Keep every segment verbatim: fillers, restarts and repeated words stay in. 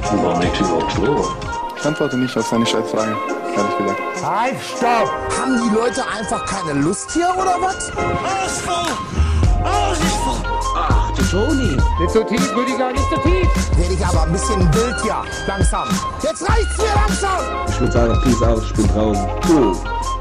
Warum liegt hier überhaupt Stroh? Ich antworte nicht auf seine Scheißfragen, ehrlich gesagt. Halt, stopp! Haben die Leute einfach keine Lust hier, oder was? Ausfall! Ausfall! Ach, du Toni. Nicht so tief, Rüdiger, nicht so tief! Werde ich aber ein bisschen wild hier. Langsam. Jetzt reicht's mir langsam! Ich würde sagen, peace out, ich bin draußen. Cool.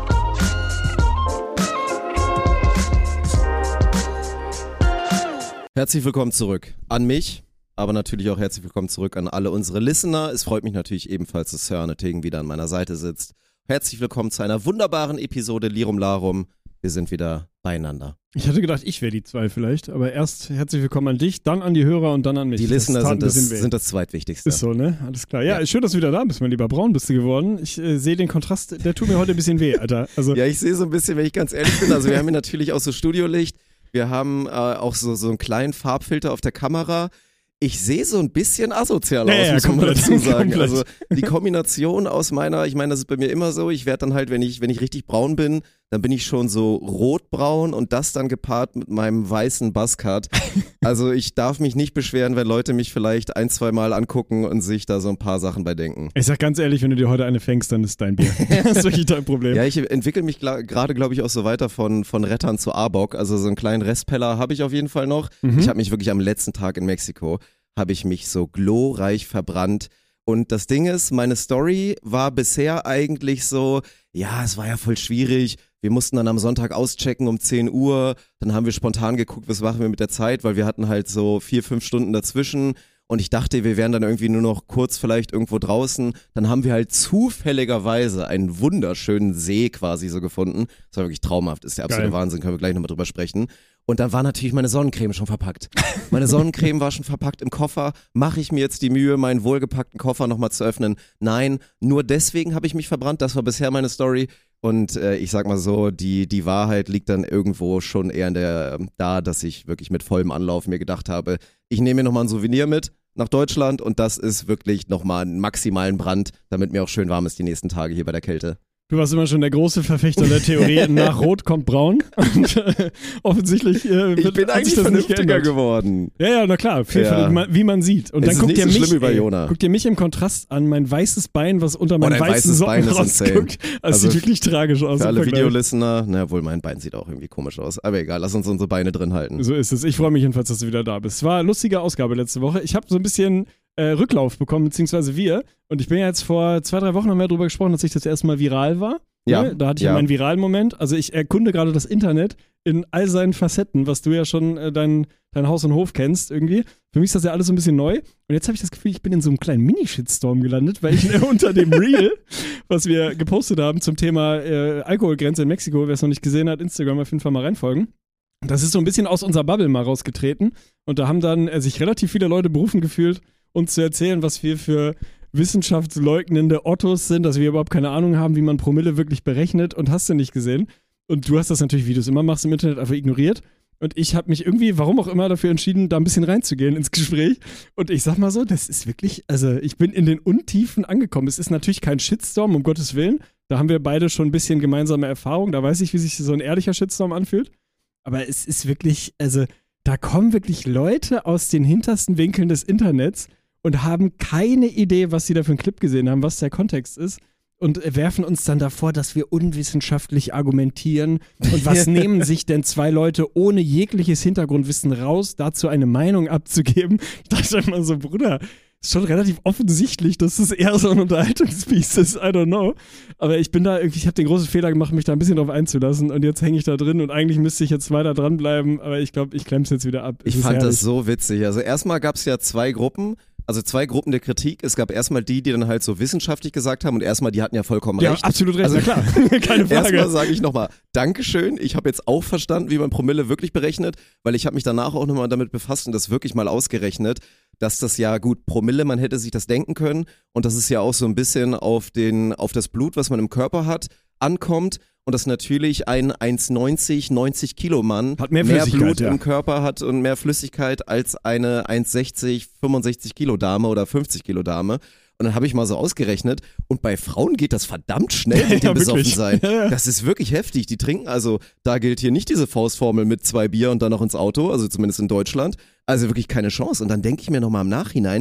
Herzlich willkommen zurück an mich, aber natürlich auch herzlich willkommen zurück an alle unsere Listener. Es freut mich natürlich ebenfalls, dass Sir Tegen wieder an meiner Seite sitzt. Herzlich willkommen zu einer wunderbaren Episode Lirum Larum. Wir sind wieder beieinander. Ich hatte gedacht, ich wäre die zwei vielleicht, aber erst herzlich willkommen an dich, dann an die Hörer und dann an mich. Die Listener das sind, das, sind das Zweitwichtigste. Ist so, ne? Alles klar. Ja, ja. Schön, dass du wieder da bist, mein lieber Braun, bist du geworden. Ich äh, sehe den Kontrast, der tut mir heute ein bisschen weh, Alter. Also, ja, ich sehe so ein bisschen, wenn ich ganz ehrlich bin, also wir haben hier natürlich auch so Studiolicht, wir haben äh, auch so, so einen kleinen Farbfilter auf der Kamera. Ich sehe so ein bisschen asozial aus, ja, ja, muss man mal dazu sagen. komplett. Also die Kombination aus meiner, ich meine, das ist bei mir immer so, ich werde dann halt, wenn ich, wenn ich richtig braun bin, dann bin ich schon so rotbraun und das dann gepaart mit meinem weißen Buzzcut. Also ich darf mich nicht beschweren, wenn Leute mich vielleicht ein, zwei Mal angucken und sich da so ein paar Sachen bei denken. Ich sag ganz ehrlich, wenn du dir heute eine fängst, dann ist dein Bier. Das ist wirklich dein Problem. Ja, ich entwickle mich gla- gerade, glaube ich, auch so weiter von, von Rettern zu A-Bock. Also so einen kleinen Restpeller habe ich auf jeden Fall noch. Mhm. Ich habe mich wirklich am letzten Tag in Mexiko, habe ich mich so glorreich verbrannt. Und das Ding ist, meine Story war bisher eigentlich so, ja, es war ja voll schwierig. Wir mussten dann am Sonntag auschecken um zehn Uhr. Dann haben wir spontan geguckt, was machen wir mit der Zeit, weil wir hatten halt so vier, fünf Stunden dazwischen. Und ich dachte, wir wären dann irgendwie nur noch kurz vielleicht irgendwo draußen. Dann haben wir halt zufälligerweise einen wunderschönen See quasi so gefunden. Das war wirklich traumhaft, ist der absolute Geil. Wahnsinn, können wir gleich nochmal drüber sprechen. Und dann war natürlich meine Sonnencreme schon verpackt. Meine Sonnencreme war schon verpackt im Koffer. Mache ich mir jetzt die Mühe, meinen wohlgepackten Koffer nochmal zu öffnen? Nein, nur deswegen habe ich mich verbrannt. Das war bisher meine Story. Und äh, ich sag mal so, die, die Wahrheit liegt dann irgendwo schon eher in der, da, dass ich wirklich mit vollem Anlauf mir gedacht habe, ich nehme mir nochmal ein Souvenir mit nach Deutschland und das ist wirklich nochmal einen maximalen Brand, damit mir auch schön warm ist die nächsten Tage hier bei der Kälte. Du warst immer schon der große Verfechter der Theorie, nach Rot kommt Braun. Und äh, offensichtlich äh, wird, Ich bin eigentlich das vernünftiger geworden. Ja, ja, na klar, vielfältig, Ja. wie man- wie man sieht. Und Es dann ist guckt nicht ihr so mich, schlimm wie bei ey, Jona. guckt ihr mich im Kontrast an, mein weißes Bein, was unter meinen dein weißen weißes Socken Bein ist insane. rausguckt. Das Also sieht wirklich tragisch aus. Für im alle Vergleich. Videolistener, na wohl, mein Bein sieht auch irgendwie komisch aus. Aber egal, lass uns unsere Beine drin halten. So ist es. Ich freue mich jedenfalls, dass du wieder da bist. Es war eine lustige Ausgabe letzte Woche. Ich habe so ein bisschen äh, Rücklauf bekommen, beziehungsweise wir. Und ich bin ja jetzt vor zwei, drei Wochen haben wir darüber gesprochen, dass ich das erste Mal viral war. Ja, Ne? Da hatte ich ja. ja meinen viralen Moment. Also ich erkunde gerade das Internet in all seinen Facetten, was du ja schon äh, dein, dein Haus und Hof kennst irgendwie. Für mich ist das ja alles so ein bisschen neu. Und jetzt habe ich das Gefühl, ich bin in so einem kleinen Mini-Shitstorm gelandet, weil ich unter dem Reel, was wir gepostet haben zum Thema äh, Alkoholgrenze in Mexiko, wer es noch nicht gesehen hat, Instagram auf jeden Fall mal reinfolgen. Das ist so ein bisschen aus unserer Bubble mal rausgetreten. Und da haben dann äh, sich relativ viele Leute berufen gefühlt, uns zu erzählen, was wir für wissenschaftsleugnende Ottos sind, dass wir überhaupt keine Ahnung haben, wie man Promille wirklich berechnet und hast du nicht gesehen. Und du hast das natürlich, wie du es immer machst, im Internet einfach ignoriert. Und ich habe mich irgendwie, warum auch immer, dafür entschieden, da ein bisschen reinzugehen ins Gespräch. Und ich sag mal so, das ist wirklich, also ich bin in den Untiefen angekommen. Es ist natürlich kein Shitstorm, um Gottes Willen. Da haben wir beide schon ein bisschen gemeinsame Erfahrung. Da weiß ich, wie sich so ein ehrlicher Shitstorm anfühlt. Aber es ist wirklich, also da kommen wirklich Leute aus den hintersten Winkeln des Internets und haben keine Idee, was sie da für einen Clip gesehen haben, was der Kontext ist. Und werfen uns dann davor, dass wir unwissenschaftlich argumentieren. Und was nehmen sich denn zwei Leute ohne jegliches Hintergrundwissen raus, dazu eine Meinung abzugeben? Ich dachte immer so, Bruder, ist schon relativ offensichtlich, dass das eher so ein Unterhaltungspiece ist, I don't know. Aber ich bin da irgendwie, ich habe den großen Fehler gemacht, mich da ein bisschen drauf einzulassen und jetzt hänge ich da drin und eigentlich müsste ich jetzt weiter dranbleiben, aber ich glaube, ich klemm's jetzt wieder ab. Es Ich ist fand herrlich. das so witzig. Also erstmal gab es ja zwei Gruppen, also zwei Gruppen der Kritik. Es gab erstmal die, die dann halt so wissenschaftlich gesagt haben und erstmal, die hatten ja vollkommen Ja, recht. absolut recht, Also, na klar, keine Frage. Erstmal sage ich nochmal Dankeschön. Ich habe jetzt auch verstanden, wie man Promille wirklich berechnet, weil ich habe mich danach auch nochmal damit befasst und das wirklich mal ausgerechnet, dass das ja gut, Promille, man hätte sich das denken können und das ist ja auch so ein bisschen auf, den, auf das Blut, was man im Körper hat, ankommt. Und dass natürlich ein eins neunzig, neunzig Kilo Mann Hat mehr mehr Flüssigkeit, Blut ja. im Körper hat und mehr Flüssigkeit als eine eins sechzig, fünfundsechzig Kilo Dame oder fünfzig Kilo Dame. Und dann habe ich mal so ausgerechnet und bei Frauen geht das verdammt schnell mit Ja, dem besoffen wirklich. sein. Ja, ja. Das ist wirklich heftig. Die trinken also, da gilt hier nicht diese Faustformel mit zwei Bier und dann noch ins Auto, also zumindest in Deutschland. Also wirklich keine Chance. Und dann denke ich mir nochmal im Nachhinein,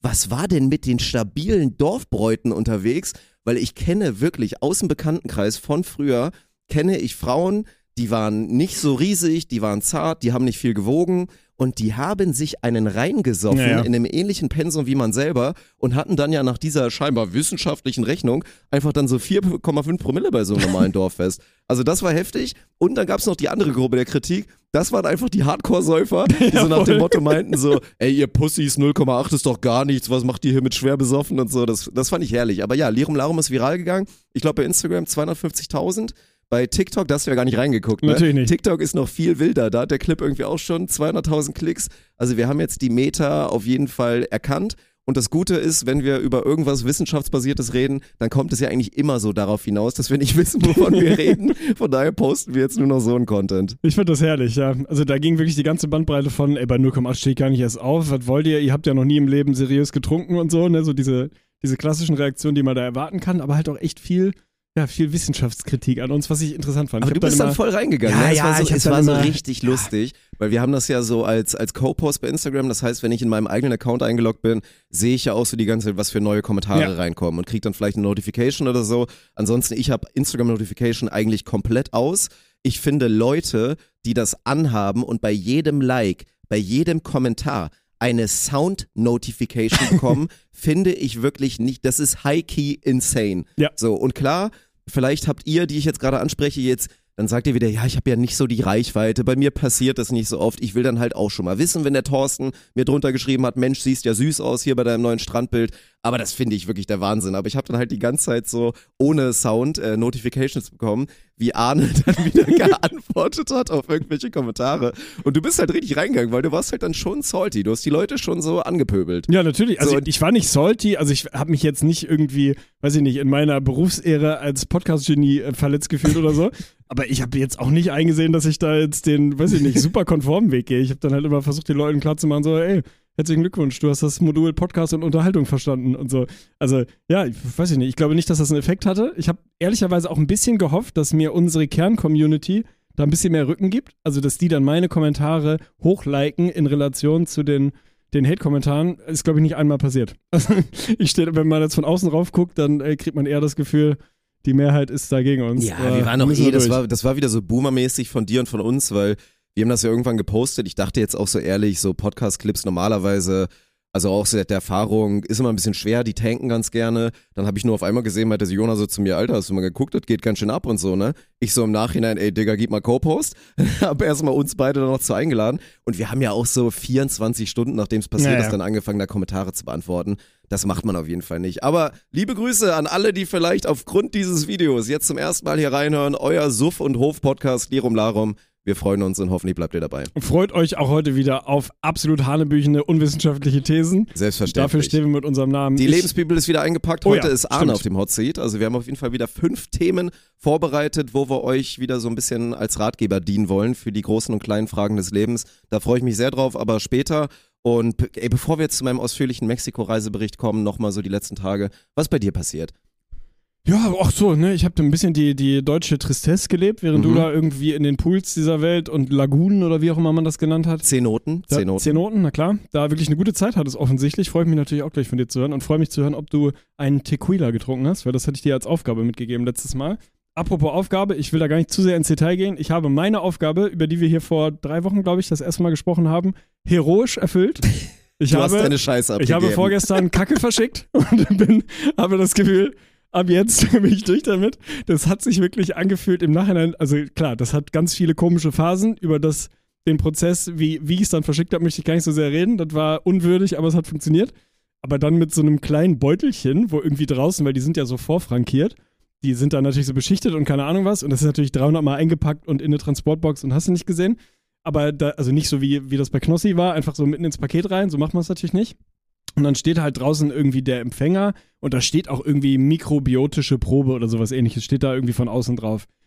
was war denn mit den stabilen Dorfbräuten unterwegs? Weil ich kenne wirklich aus dem Bekanntenkreis von früher, kenne ich Frauen, die waren nicht so riesig, die waren zart, die haben nicht viel gewogen und die haben sich einen reingesoffen ja, ja. in einem ähnlichen Pensum wie man selber und hatten dann ja nach dieser scheinbar wissenschaftlichen Rechnung einfach dann so vier Komma fünf Promille bei so einem normalen Dorffest. Also das war heftig und dann gab es noch die andere Gruppe der Kritik, das waren einfach die Hardcore-Säufer, die so nach dem Motto meinten so, ey ihr Pussys, null Komma acht ist doch gar nichts, was macht ihr hier mit schwer besoffen und so, das, das fand ich herrlich. Aber ja, Lirum Larum ist viral gegangen, ich glaube bei Instagram zweihundertfünfzigtausend. Bei TikTok, da hast du ja gar nicht reingeguckt, ne? Natürlich nicht. TikTok ist noch viel wilder, da hat der Clip irgendwie auch schon zweihunderttausend Klicks. Also wir haben jetzt die Meta auf jeden Fall erkannt. Und das Gute ist, wenn wir über irgendwas Wissenschaftsbasiertes reden, dann kommt es ja eigentlich immer so darauf hinaus, dass wir nicht wissen, wovon wir reden. Von daher posten wir jetzt nur noch so einen Content. Ich fand das herrlich, ja. Also da ging wirklich die ganze Bandbreite von, ey, bei null Komma acht stehe ich gar nicht erst auf. Was wollt ihr? Ihr habt ja noch nie im Leben seriös getrunken und so, ne? So diese, diese klassischen Reaktionen, die man da erwarten kann, aber halt auch echt viel... Ja, viel Wissenschaftskritik an uns, was ich interessant fand. Aber ich du bist dann, dann voll reingegangen. Ja, ne? Es ja, war so, ich hab es dann war so immer- richtig lustig, weil wir haben das ja so als, als Co-Post bei Instagram. Das heißt, wenn ich in meinem eigenen Account eingeloggt bin, sehe ich ja auch so die ganze Zeit, was für neue Kommentare Ja. reinkommen und kriege dann vielleicht eine Notification oder so. Ansonsten, ich habe Instagram-Notification eigentlich komplett aus. Ich finde Leute, die das anhaben und bei jedem Like, bei jedem Kommentar eine Sound-Notification bekommen, finde ich wirklich nicht, das ist high-key insane. Ja. So, und klar, vielleicht habt ihr, die ich jetzt gerade anspreche, jetzt, dann sagt ihr wieder, ja, ich habe ja nicht so die Reichweite, bei mir passiert das nicht so oft, ich will dann halt auch schon mal wissen, wenn der Thorsten mir drunter geschrieben hat, Mensch, siehst ja süß aus hier bei deinem neuen Strandbild, aber das finde ich wirklich der Wahnsinn, aber ich habe dann halt die ganze Zeit so ohne Sound äh, Notifications bekommen, wie Arne dann wieder geantwortet hat auf irgendwelche Kommentare und du bist halt richtig reingegangen, weil du warst halt dann schon salty, du hast die Leute schon so angepöbelt. Ja, natürlich. Also So, ich war nicht salty, also ich habe mich jetzt nicht irgendwie, weiß ich nicht, in meiner Berufsehre als Podcast-Genie äh, verletzt gefühlt oder so. Aber ich habe jetzt auch nicht eingesehen, dass ich da jetzt den, weiß ich nicht, super konformen Weg gehe. Ich habe dann halt immer versucht, den Leuten klarzumachen, so, ey, herzlichen Glückwunsch, du hast das Modul Podcast und Unterhaltung verstanden und so. Also, ja, ich weiß ich nicht, ich glaube nicht, dass das einen Effekt hatte. Ich habe ehrlicherweise auch ein bisschen gehofft, dass mir unsere Kern-Community da ein bisschen mehr Rücken gibt. Also, dass die dann meine Kommentare hochliken in Relation zu den den Hate-Kommentaren, ist, glaube ich, nicht einmal passiert. Also, ich stehe, wenn man jetzt von außen rauf guckt, dann äh, kriegt man eher das Gefühl, die Mehrheit ist da gegen uns. Ja, Aber wir waren doch müssen eh, wir das durch. war, das war wieder so boomermäßig von dir und von uns, weil wir haben das ja irgendwann gepostet. Ich dachte jetzt auch so ehrlich, so Podcast-Clips normalerweise, also auch seit der Erfahrung, ist immer ein bisschen schwer, die tanken ganz gerne. Dann habe ich nur auf einmal gesehen, meinte Jona so zu mir, Alter, hast du mal geguckt, das geht ganz schön ab und so, ne? Ich so im Nachhinein, ey Digga, gib mal Co-Post. Hab erstmal uns beide dann noch zu eingeladen. Und wir haben ja auch so vierundzwanzig Stunden, nachdem es passiert Ja, ja. ist, dann angefangen, da Kommentare zu beantworten. Das macht man auf jeden Fall nicht. Aber liebe Grüße an alle, die vielleicht aufgrund dieses Videos jetzt zum ersten Mal hier reinhören. Euer Suff- und Hof-Podcast Lirum Larum. Wir freuen uns und hoffentlich bleibt ihr dabei. Freut euch auch heute wieder auf absolut hanebüchene, unwissenschaftliche Thesen. Selbstverständlich. Dafür stehen wir mit unserem Namen. Die Ich- Lebensbibel ist wieder eingepackt. Oh Heute ja, ist Arne stimmt. auf dem Hot Seat. Also wir haben auf jeden Fall wieder fünf Themen vorbereitet, wo wir euch wieder so ein bisschen als Ratgeber dienen wollen für die großen und kleinen Fragen des Lebens. Da freue ich mich sehr drauf, aber später. Und ey, bevor wir jetzt zu meinem ausführlichen Mexiko-Reisebericht kommen, nochmal so die letzten Tage. Was ist bei dir passiert? Ja, ach so, ne, ich habe ein bisschen die, die deutsche Tristesse gelebt, während Mhm. du da irgendwie in den Pools dieser Welt und Lagunen oder wie auch immer man das genannt hat. Zehn Noten? Da, Zehn Noten. Zehn Noten, na klar. Da wirklich eine gute Zeit hattest offensichtlich. Freue mich natürlich auch gleich von dir zu hören und freue mich zu hören, ob du einen Tequila getrunken hast, weil das hatte ich dir als Aufgabe mitgegeben letztes Mal. Apropos Aufgabe, ich will da gar nicht zu sehr ins Detail gehen. Ich habe meine Aufgabe, über die wir hier vor drei Wochen, glaube ich, das erste Mal gesprochen haben, heroisch erfüllt. Ich Du habe, hast deine Scheiße ich abgegeben. habe vorgestern Kacke verschickt und bin, habe das Gefühl, ab jetzt bin ich durch damit. Das hat sich wirklich angefühlt im Nachhinein, also klar, das hat ganz viele komische Phasen. Über das, den Prozess, wie, wie ich es dann verschickt habe, möchte ich gar nicht so sehr reden. Das war unwürdig, aber es hat funktioniert. Aber dann mit so einem kleinen Beutelchen, wo irgendwie draußen, weil die sind ja so vorfrankiert, die sind dann natürlich so beschichtet und keine Ahnung was. Und das ist natürlich dreihundert Mal eingepackt und in eine Transportbox und hast du nicht gesehen. Aber da, also nicht so wie, wie das bei Knossi war, einfach so mitten ins Paket rein, so macht man es natürlich nicht. Und dann steht halt draußen irgendwie der Empfänger und da steht auch irgendwie mikrobiotische Probe oder sowas ähnliches, steht da irgendwie von außen drauf.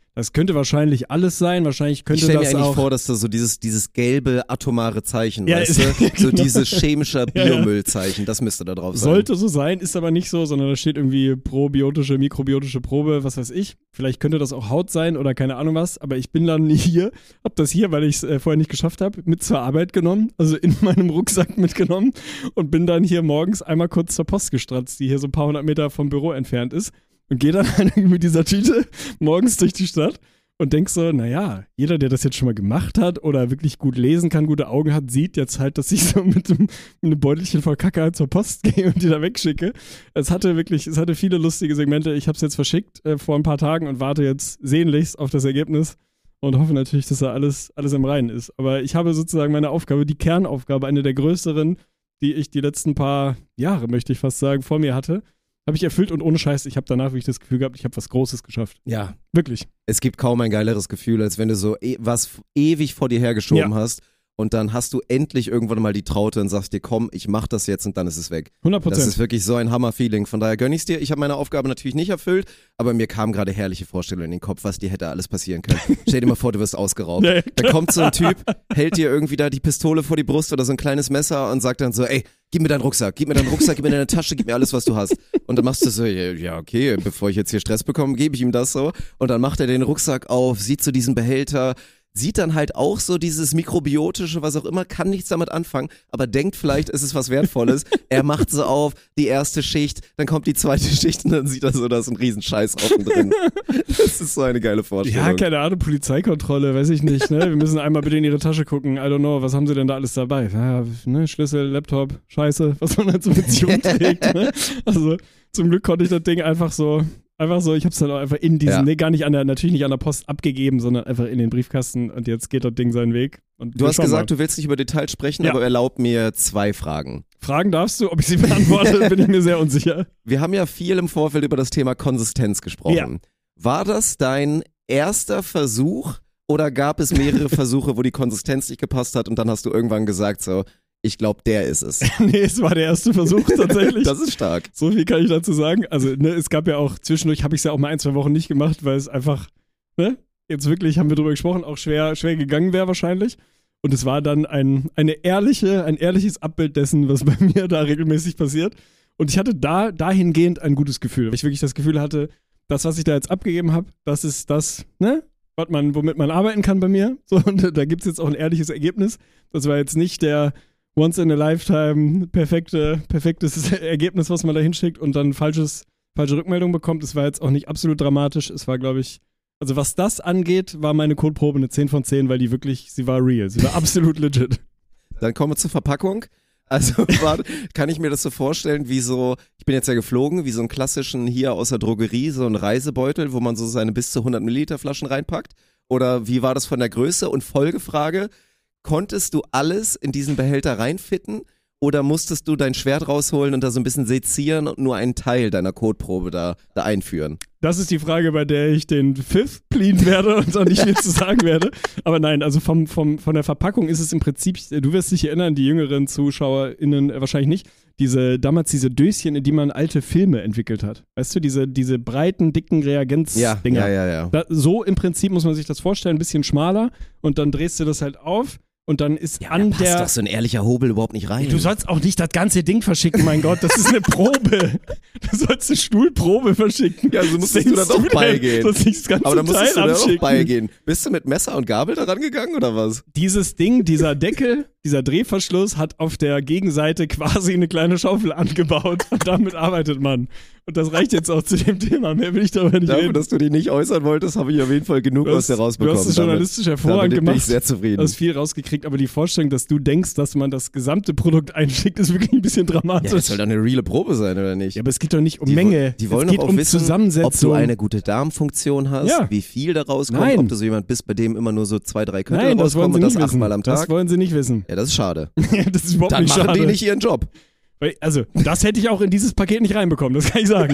Das könnte wahrscheinlich alles sein. Wahrscheinlich Ich könnte stelle mir das eigentlich auch. vor, dass da so dieses, dieses gelbe atomare Zeichen, Ja, weißt ist- du? So genau. dieses chemische Ja, ja. Biomüllzeichen, das müsste da drauf sein. Sollte so sein, ist aber nicht so, sondern da steht irgendwie probiotische, mikrobiotische Probe, was weiß ich. Vielleicht könnte das auch Haut sein oder keine Ahnung was, aber ich bin dann hier, hab das hier, weil ich es äh, vorher nicht geschafft habe, mit zur Arbeit genommen, also in meinem Rucksack mitgenommen und bin dann hier morgens einmal kurz zur Post gestratzt, die hier so ein paar hundert Meter vom Büro entfernt ist und gehe dann irgendwie mit dieser Tüte morgens durch die Stadt und denk so, naja, jeder, der das jetzt schon mal gemacht hat oder wirklich gut lesen kann, gute Augen hat, sieht jetzt halt, dass ich so mit einem, mit einem Beutelchen voll Kacke halt zur Post gehe und die da wegschicke. Es hatte wirklich, es hatte viele lustige Segmente. Ich habe es jetzt verschickt äh, vor ein paar Tagen und warte jetzt sehnlichst auf das Ergebnis und hoffe natürlich, dass da alles, alles im Reinen ist. Aber ich habe sozusagen meine Aufgabe, die Kernaufgabe, eine der größeren, die ich die letzten paar Jahre, möchte ich fast sagen, vor mir hatte, habe ich erfüllt und ohne Scheiß, ich habe danach wirklich das Gefühl gehabt, ich habe was Großes geschafft. Ja, Wirklich. es gibt kaum ein geileres Gefühl, als wenn du so e was ewig vor dir hergeschoben Ja. hast und dann hast du endlich irgendwann mal die Traute und sagst dir, komm, ich mach das jetzt und dann ist es weg. hundert Das Prozent. ist wirklich so ein Hammer-Feeling. Von daher gönn ich's dir. Ich habe meine Aufgabe natürlich nicht erfüllt, aber mir kamen gerade herrliche Vorstellungen in den Kopf, was dir hätte alles passieren können. Stell dir mal vor, du wirst ausgeraubt. Ja, ja, Da kommt so ein Typ, hält dir irgendwie da die Pistole vor die Brust oder so ein kleines Messer und sagt dann so, ey, gib mir deinen Rucksack, gib mir deinen Rucksack, gib mir deine Tasche, gib mir alles, was du hast. Und dann machst du so, ja, ja, okay, bevor ich jetzt hier Stress bekomme, gebe ich ihm das so. Und dann macht er den Rucksack auf, sieht so diesen Behälter, sieht dann halt auch so dieses mikrobiotische, was auch immer, kann nichts damit anfangen, aber denkt vielleicht, es ist was Wertvolles. Er macht so auf, die erste Schicht, dann kommt die zweite Schicht und dann sieht er so, da ist ein riesen Scheißhaufen drin. Das ist so eine geile Vorstellung. Ja, keine Ahnung, Polizeikontrolle, weiß ich nicht, ne? Wir müssen einmal bitte in ihre Tasche gucken. I don't know, was haben sie denn da alles dabei? Ja, ne? Schlüssel, Laptop, Scheiße, was man halt so mit sich rumträgt, ne? Also, zum Glück konnte ich das Ding einfach so, einfach so, ich hab's dann auch einfach in diesen, Ja. ne, gar nicht an der, natürlich nicht an der Post abgegeben, sondern einfach in den Briefkasten und jetzt geht das Ding seinen Weg. Und Du wir hast schauen gesagt, mal. du willst nicht über Details sprechen, Ja. aber erlaub mir zwei Fragen. Fragen darfst du, ob ich sie beantworte, bin ich mir sehr unsicher. Wir haben ja viel im Vorfeld über das Thema Konsistenz gesprochen. Ja. War das dein erster Versuch oder gab es mehrere Versuche, wo die Konsistenz nicht gepasst hat und dann hast du irgendwann gesagt so, ich glaube, der ist es. Nee, es war der erste Versuch tatsächlich. Das ist stark. So viel kann ich dazu sagen. Also, ne, es gab ja auch, zwischendurch habe ich es ja auch mal ein, zwei Wochen nicht gemacht, weil es einfach, ne, jetzt wirklich, haben wir drüber gesprochen, auch schwer, schwer gegangen wäre wahrscheinlich. Und es war dann ein, eine ehrliche, ein ehrliches Abbild dessen, was bei mir da regelmäßig passiert. Und ich hatte da dahingehend ein gutes Gefühl, weil ich wirklich das Gefühl hatte, das, was ich da jetzt abgegeben habe, das ist das, ne, was man, womit man arbeiten kann bei mir. So, und da gibt es jetzt auch ein ehrliches Ergebnis. Das war jetzt nicht der Once in a Lifetime, perfekte, perfektes Ergebnis, was man da hinschickt und dann falsches, falsche Rückmeldung bekommt. Es war jetzt auch nicht absolut dramatisch. Es war, glaube ich, also was das angeht, war meine Codeprobe eine zehn von zehn, weil die wirklich, sie war real. Sie war absolut legit. Dann kommen wir zur Verpackung. Also war, kann ich mir das so vorstellen, wie so, ich bin jetzt ja geflogen, wie so einen klassischen hier aus der Drogerie, so ein Reisebeutel, wo man so seine bis zu hundert Milliliter Flaschen reinpackt? Oder wie war das von der Größe? Und Folgefrage, konntest du alles in diesen Behälter reinfitten oder musstest du dein Schwert rausholen und da so ein bisschen sezieren und nur einen Teil deiner Codeprobe da, da einführen? Das ist die Frage, bei der ich den Fifth pleaden werde und auch nicht viel zu sagen werde. Aber nein, also vom, vom, von der Verpackung ist es im Prinzip, du wirst dich erinnern, die jüngeren ZuschauerInnen äh, wahrscheinlich nicht, diese, damals diese Döschen, in die man alte Filme entwickelt hat. Weißt du, diese, diese breiten, dicken Reagenz-Dinger. Ja, ja, ja, ja. Da, so im Prinzip muss man sich das vorstellen, ein bisschen schmaler und dann drehst du das halt auf und dann ist Ja, an da passt der... doch so ein ehrlicher Hobel überhaupt nicht rein. Du sollst auch nicht das ganze Ding verschicken, mein Gott, das ist eine Probe. Du sollst eine Stuhlprobe verschicken. Ja, so musstest Was du da denkst doch denn? beigehen. Sollst nicht das ganze Aber da musstest Teil du da doch abschicken. beigehen. Bist du mit Messer und Gabel da rangegangen oder was? Dieses Ding, dieser Deckel, dieser Drehverschluss hat auf der Gegenseite quasi eine kleine Schaufel angebaut und damit arbeitet man. Und das reicht jetzt auch zu dem Thema, mehr will ich darüber nicht Dafür, reden. dass du dich nicht äußern wolltest, habe ich auf jeden Fall genug Du aus hast, dir du rausbekommen. hast es journalistisch hervorragend damit bin ich gemacht. sehr zufrieden. Du hast viel rausgekriegt, aber die Vorstellung, dass du denkst, dass man das gesamte Produkt einschickt, ist wirklich ein bisschen Ja, dramatisch. das soll doch eine reale Probe sein, oder nicht? Ja, aber es geht doch nicht um Die wo- Menge. Die wollen es geht doch auch um wissen, Zusammensetzung. ob du eine gute Darmfunktion hast, Ja. wie viel da rauskommt, Nein. ob du so jemand bist, bei dem immer nur so zwei, drei Köttel Nein, das wollen rauskommen sie und das nicht wissen. achtmal am Tag. Das wollen sie nicht wissen. Ja, das ist schade. Das ist überhaupt Dann nicht machen schade. die nicht ihren Job. Weil, also, das hätte ich auch in dieses Paket nicht reinbekommen, das kann ich sagen.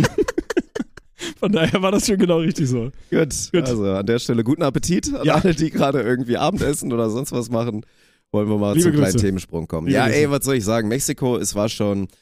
Von daher war das schon genau richtig so. Gut. Gut. Also an der Stelle guten Appetit an Ja. alle, die gerade irgendwie Abendessen oder sonst was machen. Wollen wir mal Liebe zum kleinen Grüße. Themensprung kommen. Liebe ja, Grüße. ey, was soll ich sagen? Mexiko, es war schon,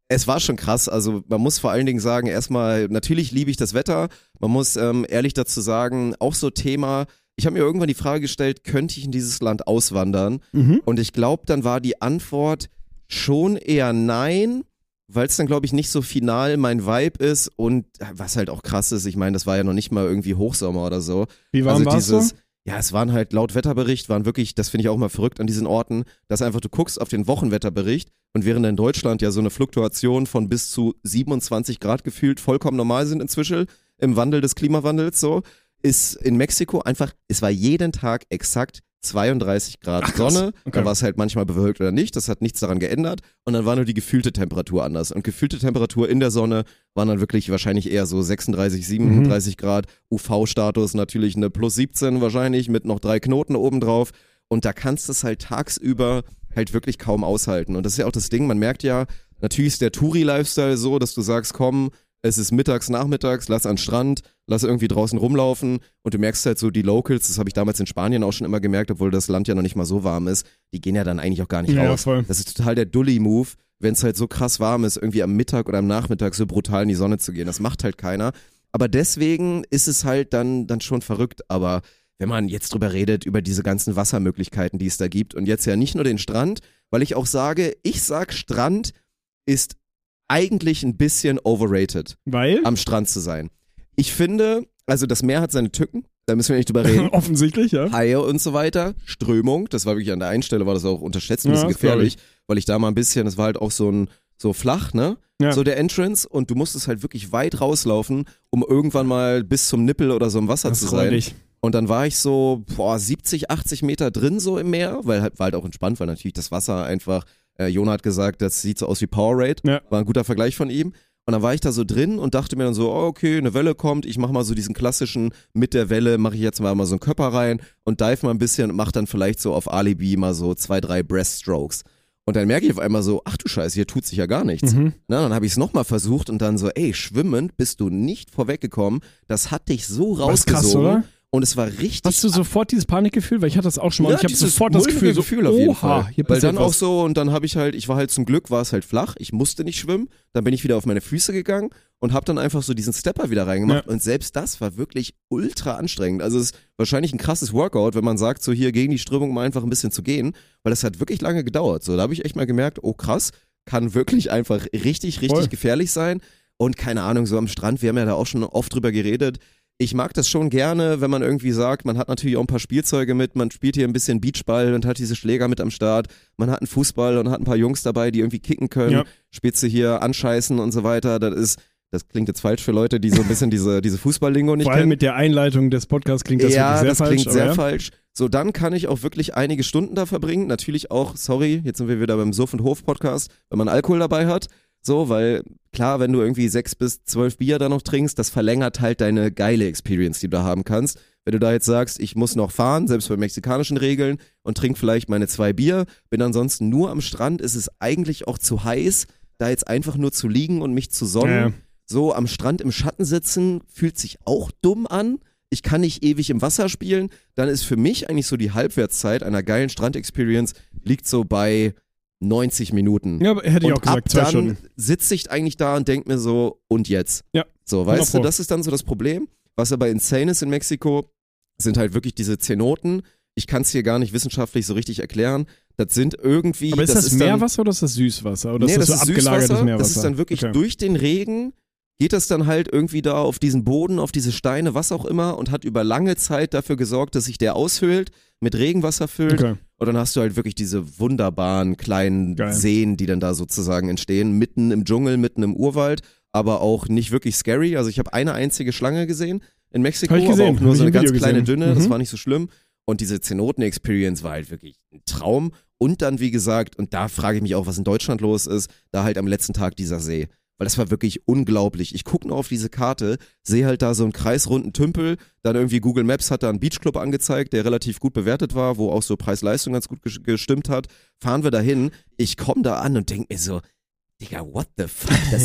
Es war schon krass, also man muss vor allen Dingen sagen, erstmal, natürlich liebe ich das Wetter, man muss ähm, ehrlich dazu sagen, auch so Thema, ich habe mir irgendwann die Frage gestellt, könnte ich in dieses Land auswandern? Mhm. Und ich glaube, dann war die Antwort schon eher nein, weil es dann, glaube ich, nicht so final mein Vibe ist und was halt auch krass ist, ich meine, das war ja noch nicht mal irgendwie Hochsommer oder so. Wie warm also warst dieses, du? Ja, es waren halt laut Wetterbericht, waren wirklich, das finde ich auch mal verrückt an diesen Orten, dass einfach du guckst auf den Wochenwetterbericht und während in Deutschland ja so eine Fluktuation von bis zu siebenundzwanzig Grad gefühlt vollkommen normal sind inzwischen im Wandel des Klimawandels so, ist in Mexiko einfach, es war jeden Tag exakt zweiunddreißig Grad Ach, krass. Sonne, Okay. dann war es halt manchmal bewölkt oder nicht, das hat nichts daran geändert und dann war nur die gefühlte Temperatur anders und gefühlte Temperatur in der Sonne waren dann wirklich wahrscheinlich eher so sechsunddreißig, siebenunddreißig Mhm. Grad, U V-Status natürlich eine plus siebzehn wahrscheinlich mit noch drei Knoten obendrauf und da kannst du es halt tagsüber halt wirklich kaum aushalten und das ist ja auch das Ding, man merkt ja, natürlich ist der Touri-Lifestyle so, dass du sagst, komm, es ist mittags, nachmittags, lass an den Strand, lass irgendwie draußen rumlaufen und du merkst halt so die Locals, das habe ich damals in Spanien auch schon immer gemerkt, obwohl das Land ja noch nicht mal so warm ist, die gehen ja dann eigentlich auch gar nicht Ja, raus. voll. Das ist total der Dulli-Move, wenn es halt so krass warm ist, irgendwie am Mittag oder am Nachmittag so brutal in die Sonne zu gehen. Das macht halt keiner. Aber deswegen ist es halt dann, dann schon verrückt. Aber wenn man jetzt drüber redet, über diese ganzen Wassermöglichkeiten, die es da gibt und jetzt ja nicht nur den Strand, weil ich auch sage, ich sag, Strand ist eigentlich ein bisschen overrated, Weil? am Strand zu sein. Ich finde, also das Meer hat seine Tücken, da müssen wir nicht drüber reden. Offensichtlich, ja. Haie und so weiter, Strömung, das war wirklich an der einen Stelle, war das auch unterschätzt, ein Ja, bisschen das glaub gefährlich, weil ich da mal ein bisschen, das war halt auch so ein, so flach, ne? Ja. So der Entrance und du musstest halt wirklich weit rauslaufen, um irgendwann mal bis zum Nippel oder so im Wasser Das zu ist sein. räudig. Und dann war ich so, boah, siebzig, achtzig Meter drin so im Meer, weil halt, war halt auch entspannt, weil natürlich das Wasser einfach, äh, Jona hat gesagt, das sieht so aus wie Powerade, Ja. war ein guter Vergleich von ihm. Und dann war ich da so drin und dachte mir dann so, oh, okay, eine Welle kommt, ich mach mal so diesen klassischen, mit der Welle mache ich jetzt mal, mal so einen Körper rein und dive mal ein bisschen und mach dann vielleicht so auf Alibi mal so zwei, drei Breaststrokes. Und dann merke ich auf einmal so, ach du Scheiße, hier tut sich ja gar nichts. Mhm. Na, dann habe ich es nochmal versucht und dann so, ey, schwimmend bist du nicht vorweggekommen, das hat dich so Das ist krass, rausgesogen. oder? Und es war richtig. Hast du sofort dieses Panikgefühl? Weil ich hatte das auch schon mal. Ja, und ich habe dieses sofort das mulmige Gefühl, so, Gefühl auf jeden oha, Fall. hier Weil passiert dann auch was. so, und dann habe ich halt, ich war halt zum Glück, war es halt flach, ich musste nicht schwimmen, dann bin ich wieder auf meine Füße gegangen und habe dann einfach so diesen Stepper wieder reingemacht Ja. und selbst das war wirklich ultra anstrengend. Also es ist wahrscheinlich ein krasses Workout, wenn man sagt, so hier gegen die Strömung mal einfach ein bisschen zu gehen, weil das hat wirklich lange gedauert. So, da habe ich echt mal gemerkt, oh krass, kann wirklich einfach richtig, richtig Voll. gefährlich sein und keine Ahnung, so am Strand, wir haben ja da auch schon oft drüber geredet, ich mag das schon gerne, wenn man irgendwie sagt, man hat natürlich auch ein paar Spielzeuge mit, man spielt hier ein bisschen Beachball und hat diese Schläger mit am Start, man hat einen Fußball und hat ein paar Jungs dabei, die irgendwie kicken können, Ja. spielst du hier anscheißen und so weiter, das ist, das klingt jetzt falsch für Leute, die so ein bisschen diese, diese Fußball-Lingo nicht Vor allem kennen. mit der Einleitung des Podcasts klingt das ja, wirklich sehr das falsch. klingt aber sehr ja. falsch. So, dann kann ich auch wirklich einige Stunden da verbringen. Natürlich auch, sorry, jetzt sind wir wieder beim Suff- und Hof-Podcast, wenn man Alkohol dabei hat. So, weil klar, wenn du irgendwie sechs bis zwölf Bier da noch trinkst, das verlängert halt deine geile Experience, die du da haben kannst. Wenn du da jetzt sagst, ich muss noch fahren, selbst bei mexikanischen Regeln und trink vielleicht meine zwei Bier, bin ansonsten nur am Strand, ist es eigentlich auch zu heiß, da jetzt einfach nur zu liegen und mich zu sonnen. Ja. So am Strand im Schatten sitzen, fühlt sich auch dumm an. Ich kann nicht ewig im Wasser spielen. Dann ist für mich eigentlich so die Halbwertszeit einer geilen Strand-Experience liegt so bei neunzig Minuten. Ja, aber hätte ich und auch gesagt, ab zwei dann Stunden. sitze ich eigentlich da und denke mir so, und jetzt? Ja. So, weißt hundert Pro. du, das ist dann so das Problem. Was aber insane ist in Mexiko, sind halt wirklich diese Zenoten. Ich kann es hier gar nicht wissenschaftlich so richtig erklären. Das sind irgendwie... Aber ist das, ist dann, Meerwasser oder ist das Süßwasser? Oder nee, ist das, das so ist abgelagertes Süßwasser. Meerwasser? Das ist dann wirklich Okay. durch den Regen, geht das dann halt irgendwie da auf diesen Boden, auf diese Steine, was auch immer und hat über lange Zeit dafür gesorgt, dass sich der aushöhlt, mit Regenwasser füllt. Okay. Und dann hast du halt wirklich diese wunderbaren kleinen Geil. Seen, die dann da sozusagen entstehen, mitten im Dschungel, mitten im Urwald, aber auch nicht wirklich scary. Also ich habe eine einzige Schlange gesehen in Mexiko, Hab ich gesehen. aber auch nur Hab so ich eine im ganz Video kleine gesehen. dünne, das Mhm. war nicht so schlimm. Und diese Zenoten-Experience war halt wirklich ein Traum. Und dann, wie gesagt, und da frage ich mich auch, was in Deutschland los ist, da halt am letzten Tag dieser See. Weil das war wirklich unglaublich. Ich gucke nur auf diese Karte, sehe halt da so einen kreisrunden Tümpel, dann irgendwie Google Maps hat da einen Beachclub angezeigt, der relativ gut bewertet war, wo auch so Preis-Leistung ganz gut ges- gestimmt hat. Fahren wir da hin, ich komme da an und denke mir so, Digga, what the fuck? Das ist,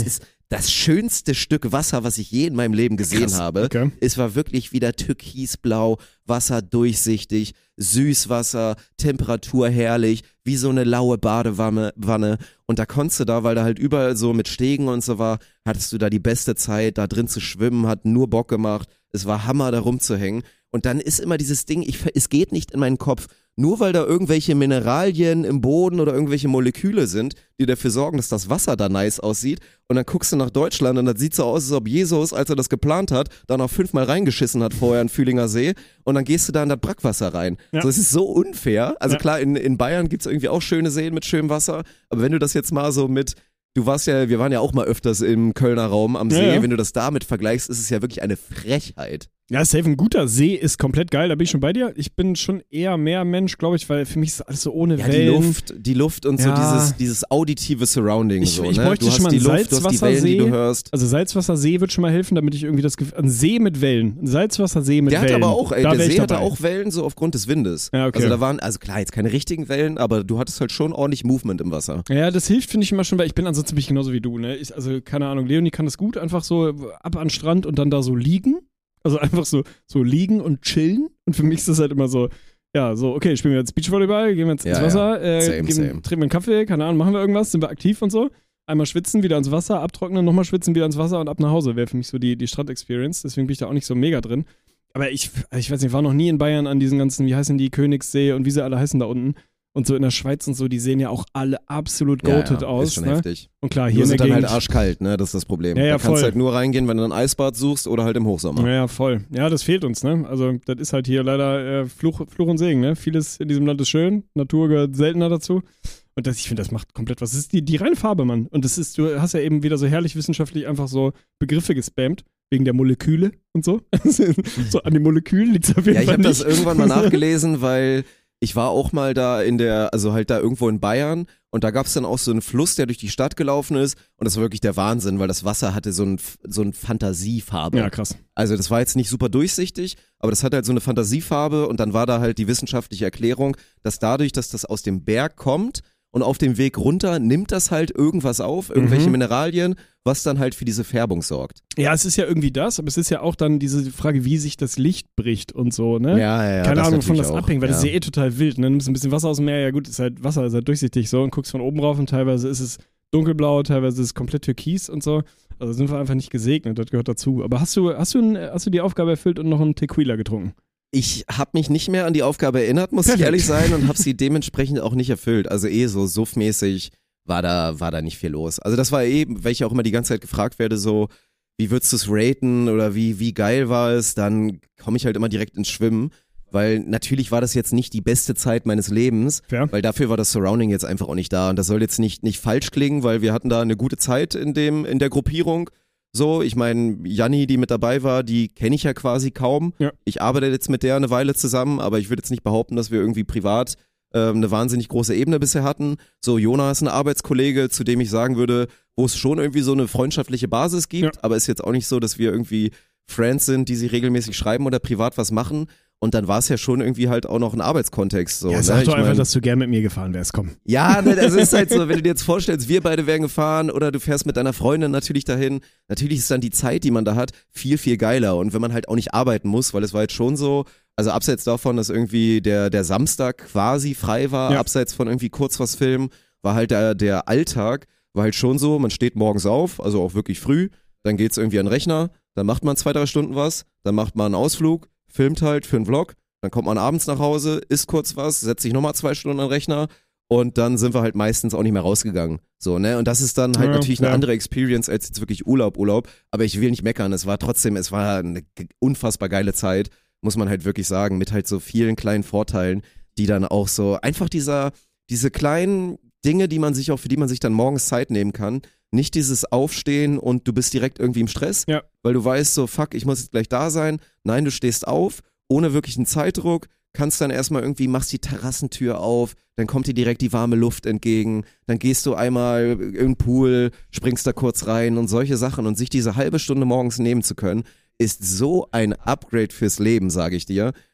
das schönste Stück Wasser, was ich je in meinem Leben gesehen Krass, habe. okay. Es war wirklich wieder türkisblau, Wasser durchsichtig, Süßwasser, Temperatur herrlich, wie so eine laue Badewanne. Wanne. Und da konntest du da, weil da halt überall so mit Stegen und so war, hattest du da die beste Zeit, da drin zu schwimmen, hat nur Bock gemacht. Es war Hammer, da rumzuhängen. Und dann ist immer dieses Ding, ich, es geht nicht in meinen Kopf, nur weil da irgendwelche Mineralien im Boden oder irgendwelche Moleküle sind, die dafür sorgen, dass das Wasser da nice aussieht. Und dann guckst du nach Deutschland und das sieht so aus, als ob Jesus, als er das geplant hat, da noch fünfmal reingeschissen hat vorher in Fühlinger See. Und dann gehst du da in das Brackwasser rein. Ja. So, es ist so unfair. Also Ja. klar, in, in Bayern gibt's irgendwie auch schöne Seen mit schönem Wasser. Aber wenn du das jetzt mal so mit... Du warst ja, wir waren ja auch mal öfters im Kölner Raum am See. Ja, ja. Wenn du das damit vergleichst, ist es ja wirklich eine Frechheit. Ja, safe, ein guter See ist komplett geil, da bin ich schon bei dir. Ich bin schon eher mehr Mensch, glaube ich, weil für mich ist alles so ohne Ja, die Wellen. Luft, die Luft und Ja. so dieses, dieses auditive Surrounding. Ich- so, ich ne? bräuchte du hast schon mal die einen Luft, du hast die Wellen, die du Salzwassersee. hörst. Also Salzwassersee wird schon mal helfen, damit ich irgendwie das Gefühl, ein See mit Wellen, ein Salzwassersee mit Der hatte Wellen. aber auch, ey, Da der wär ich See hatte dabei. auch Wellen, so aufgrund des Windes. Ja, okay. Also da waren, also klar, jetzt keine richtigen Wellen, aber du hattest halt schon ordentlich Movement im Wasser. Ja, das hilft, finde ich immer schon, weil ich bin ansonsten bin ich genauso wie du, ne? Ich, also, keine Ahnung, Leonie kann das gut, einfach so ab an den Strand und dann da so liegen. Also einfach so, so liegen und chillen. Und für mich ist das halt immer so, ja, so, okay, spielen wir jetzt Beachvolleyball, gehen wir jetzt ins Ja, ja. Wasser, äh, Same, geben, same. trinken wir einen Kaffee, keine Ahnung, machen wir irgendwas, sind wir aktiv und so. Einmal schwitzen, wieder ins Wasser, abtrocknen, nochmal schwitzen, wieder ins Wasser und ab nach Hause wäre für mich so die, die Strand-Experience. Deswegen bin ich da auch nicht so mega drin. Aber ich, ich weiß nicht, war noch nie in Bayern an diesen ganzen, wie heißen die, Königssee und wie sie alle heißen da unten. Und so in der Schweiz und so, die sehen ja auch alle absolut goated ja, aus. Ist schon ne? heftig. Und klar, Hier hier in sind der dann Gegend. halt arschkalt, ne? Das ist das Problem. Ja, ja, da kannst voll. du halt nur reingehen, wenn du ein Eisbad suchst oder halt im Hochsommer. Ja, ja, voll. Ja, das fehlt uns, ne? Also, das ist halt hier leider äh, Fluch, Fluch und Segen, ne? Vieles in diesem Land ist schön, Natur gehört seltener dazu. Und das, ich finde, das macht komplett was. Das ist die, die reine Farbe, Mann. Und das ist, du hast ja eben wieder so herrlich wissenschaftlich einfach so Begriffe gespammt, wegen der Moleküle und so. So an den Molekülen liegt es auf jeden Ja, ich Fall habe nicht. das irgendwann mal nachgelesen, weil ich war auch mal da in der, also halt da irgendwo in Bayern und da gab es dann auch so einen Fluss, der durch die Stadt gelaufen ist und das war wirklich der Wahnsinn, weil das Wasser hatte so ein, so ein Fantasiefarbe. Ja, krass. Also das war jetzt nicht super durchsichtig, aber das hatte halt so eine Fantasiefarbe und dann war da halt die wissenschaftliche Erklärung, dass dadurch, dass das aus dem Berg kommt und auf dem Weg runter nimmt das halt irgendwas auf, irgendwelche Mhm. Mineralien, was dann halt für diese Färbung sorgt. Ja, es ist ja irgendwie das, aber es ist ja auch dann diese Frage, wie sich das Licht bricht und so, ne? Ja, ja, ja. Keine das Ahnung, von natürlich das auch. abhängt, weil ja. das ist ja eh total wild. Ne? Dann nimmst du ein bisschen Wasser aus dem Meer, ja gut, ist halt Wasser, ist halt durchsichtig so und guckst von oben rauf und teilweise ist es dunkelblau, teilweise ist es komplett türkis und so. Also sind wir einfach nicht gesegnet, das gehört dazu. Aber hast du, hast du, ein, hast du die Aufgabe erfüllt und noch einen Tequila getrunken? Ich habe mich nicht mehr an die Aufgabe erinnert, muss Perfekt. ich ehrlich sein, und habe sie dementsprechend auch nicht erfüllt. Also eh so suffmäßig war da, war da nicht viel los. Also das war eh, weil ich auch immer die ganze Zeit gefragt werde, so, wie würdest du es raten oder wie, wie geil war es? Dann komme ich halt immer direkt ins Schwimmen, weil natürlich war das jetzt nicht die beste Zeit meines Lebens, Fair. weil dafür war das Surrounding jetzt einfach auch nicht da. Und das soll jetzt nicht, nicht falsch klingen, weil wir hatten da eine gute Zeit in dem, in der Gruppierung. So, ich meine, Janni, die mit dabei war, die kenne ich ja quasi kaum. Ja. Ich arbeite jetzt mit der eine Weile zusammen, aber ich würde jetzt nicht behaupten, dass wir irgendwie privat ähm, eine wahnsinnig große Ebene bisher hatten. So, Jona ist ein Arbeitskollege, zu dem ich sagen würde, wo es schon irgendwie so eine freundschaftliche Basis gibt, Ja. aber ist jetzt auch nicht so, dass wir irgendwie Friends sind, die sich regelmäßig schreiben oder privat was machen. Und dann war es ja schon irgendwie halt auch noch ein Arbeitskontext. So, Ja, ne? sag Ich doch einfach, mein- dass du gern mit mir gefahren wärst, komm. ja, ne, das ist halt so, wenn du dir jetzt vorstellst, wir beide wären gefahren oder du fährst mit deiner Freundin natürlich dahin, natürlich ist dann die Zeit, die man da hat, viel, viel geiler. Und wenn man halt auch nicht arbeiten muss, weil es war jetzt schon so, also abseits davon, dass irgendwie der, der Samstag quasi frei war, Ja. abseits von irgendwie kurz was filmen, war halt der, der Alltag, war halt schon so, man steht morgens auf, also auch wirklich früh, dann geht's irgendwie an den Rechner, dann macht man zwei, drei Stunden was, dann macht man einen Ausflug, filmt halt für einen Vlog, dann kommt man abends nach Hause, isst kurz was, setzt sich nochmal zwei Stunden an den Rechner und dann sind wir halt meistens auch nicht mehr rausgegangen. So, ne? Und das ist dann halt Ja, natürlich eine ja. andere Experience als jetzt wirklich Urlaub, Urlaub. Aber ich will nicht meckern. Es war trotzdem, es war eine ge- unfassbar geile Zeit, muss man halt wirklich sagen, mit halt so vielen kleinen Vorteilen, die dann auch so, einfach dieser, diese kleinen Dinge, die man sich auch, für die man sich dann morgens Zeit nehmen kann. Nicht dieses Aufstehen und du bist direkt irgendwie im Stress, Ja. weil du weißt so, fuck, ich muss jetzt gleich da sein. Nein, du stehst auf, ohne wirklichen Zeitdruck, kannst dann erstmal irgendwie, machst die Terrassentür auf, dann kommt dir direkt die warme Luft entgegen, dann gehst du einmal in den Pool, springst da kurz rein und solche Sachen und sich diese halbe Stunde morgens nehmen zu können, ist so ein Upgrade fürs Leben, sage ich dir.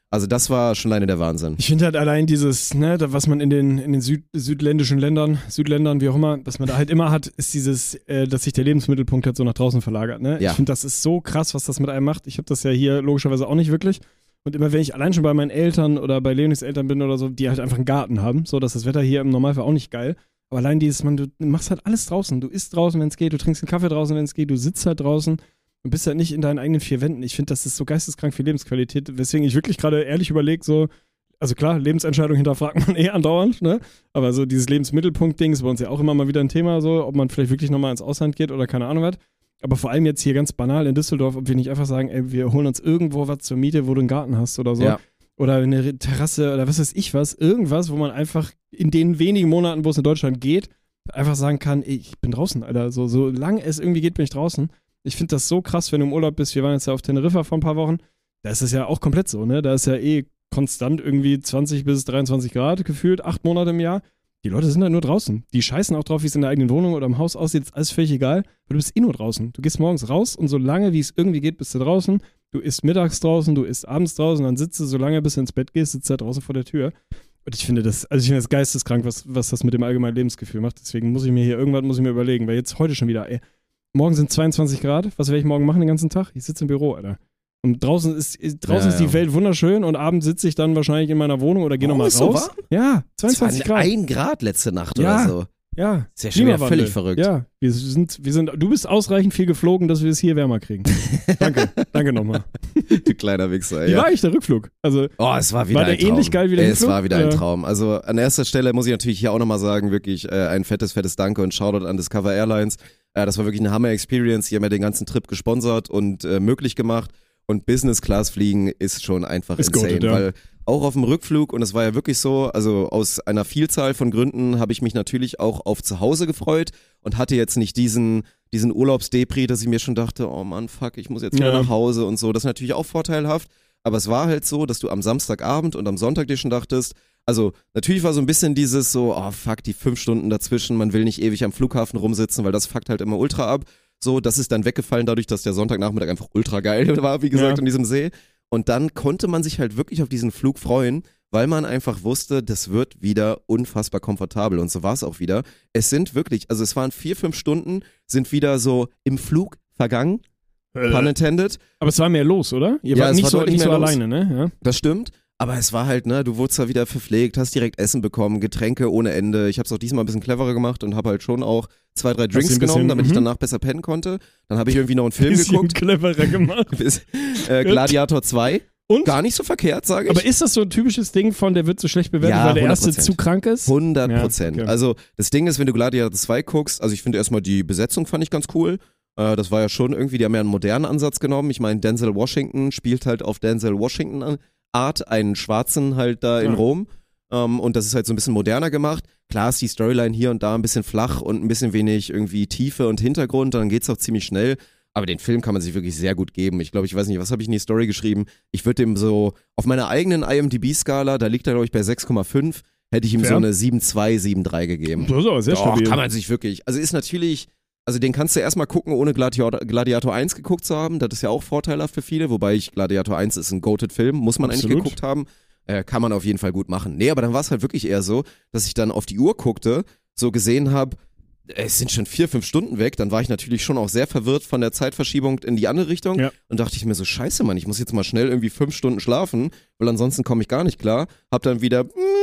Also das war schon alleine der Wahnsinn. Ich finde halt allein dieses, ne, da, was man in den, in den Süd, südländischen Ländern, Südländern, wie auch immer, was man da halt immer hat, ist dieses, äh, dass sich der Lebensmittelpunkt halt so nach draußen verlagert. Ne? Ja. Ich finde, das ist so krass, was das mit einem macht. Ich habe das ja hier logischerweise auch nicht wirklich. Und immer wenn ich allein schon bei meinen Eltern oder bei Leonis Eltern bin oder so, die halt einfach einen Garten haben, so, dass das Wetter hier im Normalfall auch nicht geil. Aber allein dieses, man, du machst halt alles draußen. Du isst draußen, wenn es geht, du trinkst einen Kaffee draußen, wenn es geht, du sitzt halt draußen. Und bist halt nicht in deinen eigenen vier Wänden. Ich finde, das ist so geisteskrank viel Lebensqualität, weswegen ich wirklich gerade ehrlich überlege, so, also klar, Lebensentscheidung hinterfragt man eh andauernd, ne? Aber so dieses Lebensmittelpunkt-Ding ist bei uns ja auch immer mal wieder ein Thema, so, ob man vielleicht wirklich nochmal ins Ausland geht oder keine Ahnung was. Aber vor allem jetzt hier ganz banal in Düsseldorf, ob wir nicht einfach sagen, ey, wir holen uns irgendwo was zur Miete, wo du einen Garten hast oder so. Ja. Oder eine Terrasse oder was weiß ich was. Irgendwas, wo man einfach in den wenigen Monaten, wo es in Deutschland geht, einfach sagen kann, ey, ich bin draußen, Alter. So, solange es irgendwie geht, bin ich draußen. Ich finde das so krass, wenn du im Urlaub bist. Wir waren jetzt ja auf Teneriffa vor ein paar Wochen. Da ist es ja auch komplett so, ne? Da ist ja eh konstant irgendwie zwanzig bis dreiundzwanzig Grad gefühlt, acht Monate im Jahr. Die Leute sind halt nur draußen. Die scheißen auch drauf, wie es in der eigenen Wohnung oder im Haus aussieht. Ist alles völlig egal. Weil du bist eh nur draußen. Du gehst morgens raus und solange wie es irgendwie geht, bist du draußen. Du isst mittags draußen, du isst abends draußen, dann sitzt du, solange bis du ins Bett gehst, sitzt du da draußen vor der Tür. Und ich finde das, also ich finde das geisteskrank, was, was das mit dem allgemeinen Lebensgefühl macht. Deswegen muss ich mir hier irgendwann muss ich mir überlegen, weil jetzt heute schon wieder, ey, morgen sind zweiundzwanzig Grad. Was werde ich morgen machen den ganzen Tag? Ich sitze im Büro, Alter. Und draußen ist, draußen ja, ist die ja. Welt wunderschön und abends sitze ich dann wahrscheinlich in meiner Wohnung oder gehe Oh, nochmal ist so raus. warm? Ja, zweiundzwanzig Grad. ein Grad letzte Nacht Ja. oder so. Ja. Ist ja schon wieder Klimawandel. völlig verrückt. Ja, wir sind, wir sind, du bist ausreichend viel geflogen, dass wir es hier wärmer kriegen. Danke, danke nochmal. Du kleiner Wichser. Wie Ja. war eigentlich der Rückflug? Also, Oh, es war wieder War der ein Traum. ähnlich geil wie der Es Hinflug? war wieder ein Oder? Traum. Also an erster Stelle muss ich natürlich hier auch nochmal sagen, wirklich äh, ein fettes, fettes Danke und Shoutout an Discover Airlines. Äh, das war wirklich eine Hammer-Experience. Die haben ja den ganzen Trip gesponsert und äh, möglich gemacht. Und Business-Class-Fliegen ist schon einfach Ist insane, goated, ja. weil auch auf dem Rückflug, und es war ja wirklich so, also aus einer Vielzahl von Gründen habe ich mich natürlich auch auf zu Hause gefreut und hatte jetzt nicht diesen, diesen Urlaubsdepri, dass ich mir schon dachte, oh Mann, fuck, ich muss jetzt wieder Ja. nach Hause und so. Das ist natürlich auch vorteilhaft, aber es war halt so, dass du am Samstagabend und am Sonntag dir schon dachtest, also natürlich war so ein bisschen dieses so, oh fuck, die fünf Stunden dazwischen, man will nicht ewig am Flughafen rumsitzen, weil das fuckt halt immer ultra ab. So, das ist dann weggefallen dadurch, dass der Sonntagnachmittag einfach ultra geil war, wie gesagt, Ja. in diesem See. Und dann konnte man sich halt wirklich auf diesen Flug freuen, weil man einfach wusste, das wird wieder unfassbar komfortabel. Und so war es auch wieder. Es sind wirklich, also es waren vier, fünf Stunden, sind wieder so im Flug vergangen, pun intended. aber es war mehr los, oder? Ihr Ja, wart es nicht war so, deutlich nicht so mehr los. alleine, ne? Ja. Das stimmt. Aber es war halt, ne, du wurdest zwar wieder verpflegt, hast direkt Essen bekommen, Getränke ohne Ende. Ich habe es auch diesmal ein bisschen cleverer gemacht und habe halt schon auch zwei, drei Drinks ein bisschen, genommen, damit ich mhm. danach besser pennen konnte. Dann habe ich irgendwie noch einen Film Bisschen geguckt. cleverer gemacht. Bis, äh, Gladiator zwei. Und? Gar nicht so verkehrt, sage ich. Aber ist das so ein typisches Ding von, der wird so schlecht bewertet, Ja, weil der erste hundert Prozent. zu krank ist? hundert Prozent. Ja, okay. Also das Ding ist, wenn du Gladiator zwei guckst, also ich finde erstmal die Besetzung fand ich ganz cool. Äh, das war ja schon irgendwie, die haben ja einen modernen Ansatz genommen. Ich meine, Denzel Washington spielt halt auf Denzel Washington Art einen Schwarzen halt da in Ja. Rom. Um, und das ist halt so ein bisschen moderner gemacht. Klar ist die Storyline hier und da ein bisschen flach und ein bisschen wenig irgendwie Tiefe und Hintergrund, dann geht's auch ziemlich schnell. Aber den Film kann man sich wirklich sehr gut geben. Ich glaube, ich weiß nicht, was habe ich in die Story geschrieben? Ich würde dem so, auf meiner eigenen I M D B-Skala, da liegt er glaube ich bei sechs Komma fünf, hätte ich ihm Fair. so eine sieben Komma zwei, sieben Komma drei gegeben. Das ist aber sehr Doch, stabil. kann man sich wirklich, also ist natürlich, also den kannst du erstmal gucken, ohne Gladiator, Gladiator eins geguckt zu haben. Das ist ja auch vorteilhaft für viele, wobei ich, Gladiator eins ist ein goated Film, muss man Absolut. eigentlich geguckt haben. Äh, kann man auf jeden Fall gut machen. Nee, aber dann war es halt wirklich eher so, dass ich dann auf die Uhr guckte, so gesehen habe, es sind schon vier, fünf Stunden weg. Dann war ich natürlich schon auch sehr verwirrt von der Zeitverschiebung in die andere Richtung. Ja. Und dachte ich mir so, scheiße, Mann, ich muss jetzt mal schnell irgendwie fünf Stunden schlafen, weil ansonsten komme ich gar nicht klar. Hab dann wieder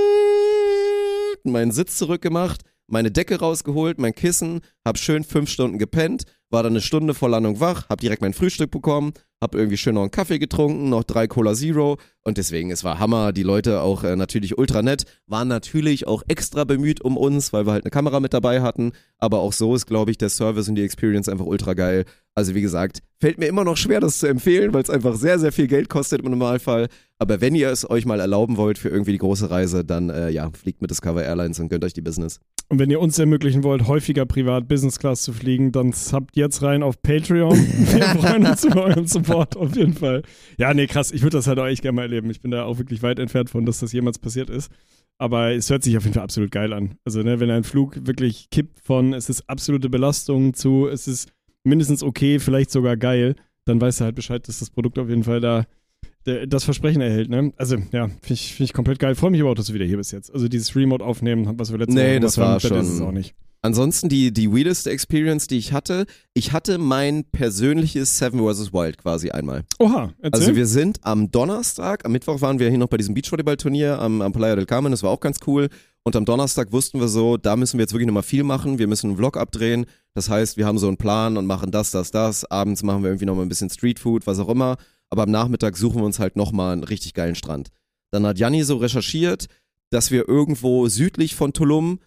meinen Sitz zurückgemacht, meine Decke rausgeholt, mein Kissen, hab schön fünf Stunden gepennt, war dann eine Stunde vor Landung wach, hab direkt mein Frühstück bekommen, hab irgendwie schön noch einen Kaffee getrunken, noch drei Cola Zero und deswegen, es war Hammer, die Leute auch äh, natürlich ultra nett, waren natürlich auch extra bemüht um uns, weil wir halt eine Kamera mit dabei hatten, aber auch so ist, glaube ich, der Service und die Experience einfach ultra geil. Also wie gesagt, fällt mir immer noch schwer, das zu empfehlen, weil es einfach sehr, sehr viel Geld kostet im Normalfall, aber wenn ihr es euch mal erlauben wollt für irgendwie die große Reise, dann äh, ja, fliegt mit Discover Airlines und gönnt euch die Business. Und wenn ihr uns ermöglichen wollt, häufiger privat Business Class zu fliegen, dann habt jetzt rein auf Patreon. Wir freuen uns über euren Support auf jeden Fall. Ja, nee, krass. Ich würde das halt auch echt gerne mal erleben. Ich bin da auch wirklich weit entfernt von, dass das jemals passiert ist. Aber es hört sich auf jeden Fall absolut geil an. Also, ne, wenn ein Flug wirklich kippt von, es ist absolute Belastung zu, es ist mindestens okay, vielleicht sogar geil, dann weißt du halt Bescheid, dass das Produkt auf jeden Fall da der, das Versprechen erhält, ne? Also, ja, finde ich, find ich komplett geil. Freue mich aber auch, dass du wieder hier bist jetzt. Also dieses Remote-Aufnehmen, was wir letztes Mal Nee, das war haben, schon. das ist es auch nicht. Ansonsten die, die weirdeste Experience, die ich hatte, ich hatte mein persönliches Seven versus. Wild quasi einmal. Oha, erzähl. Also wir sind am Donnerstag, am Mittwoch waren wir hier noch bei diesem Beachvolleyball-Turnier am, am Playa del Carmen, das war auch ganz cool. Und am Donnerstag wussten wir so, da müssen wir jetzt wirklich nochmal viel machen, wir müssen einen Vlog abdrehen. Das heißt, wir haben so einen Plan und machen das, das, das. Abends machen wir irgendwie nochmal ein bisschen Streetfood, was auch immer. Aber am Nachmittag suchen wir uns halt nochmal einen richtig geilen Strand. Dann hat Janni so recherchiert, dass wir irgendwo südlich von Tulum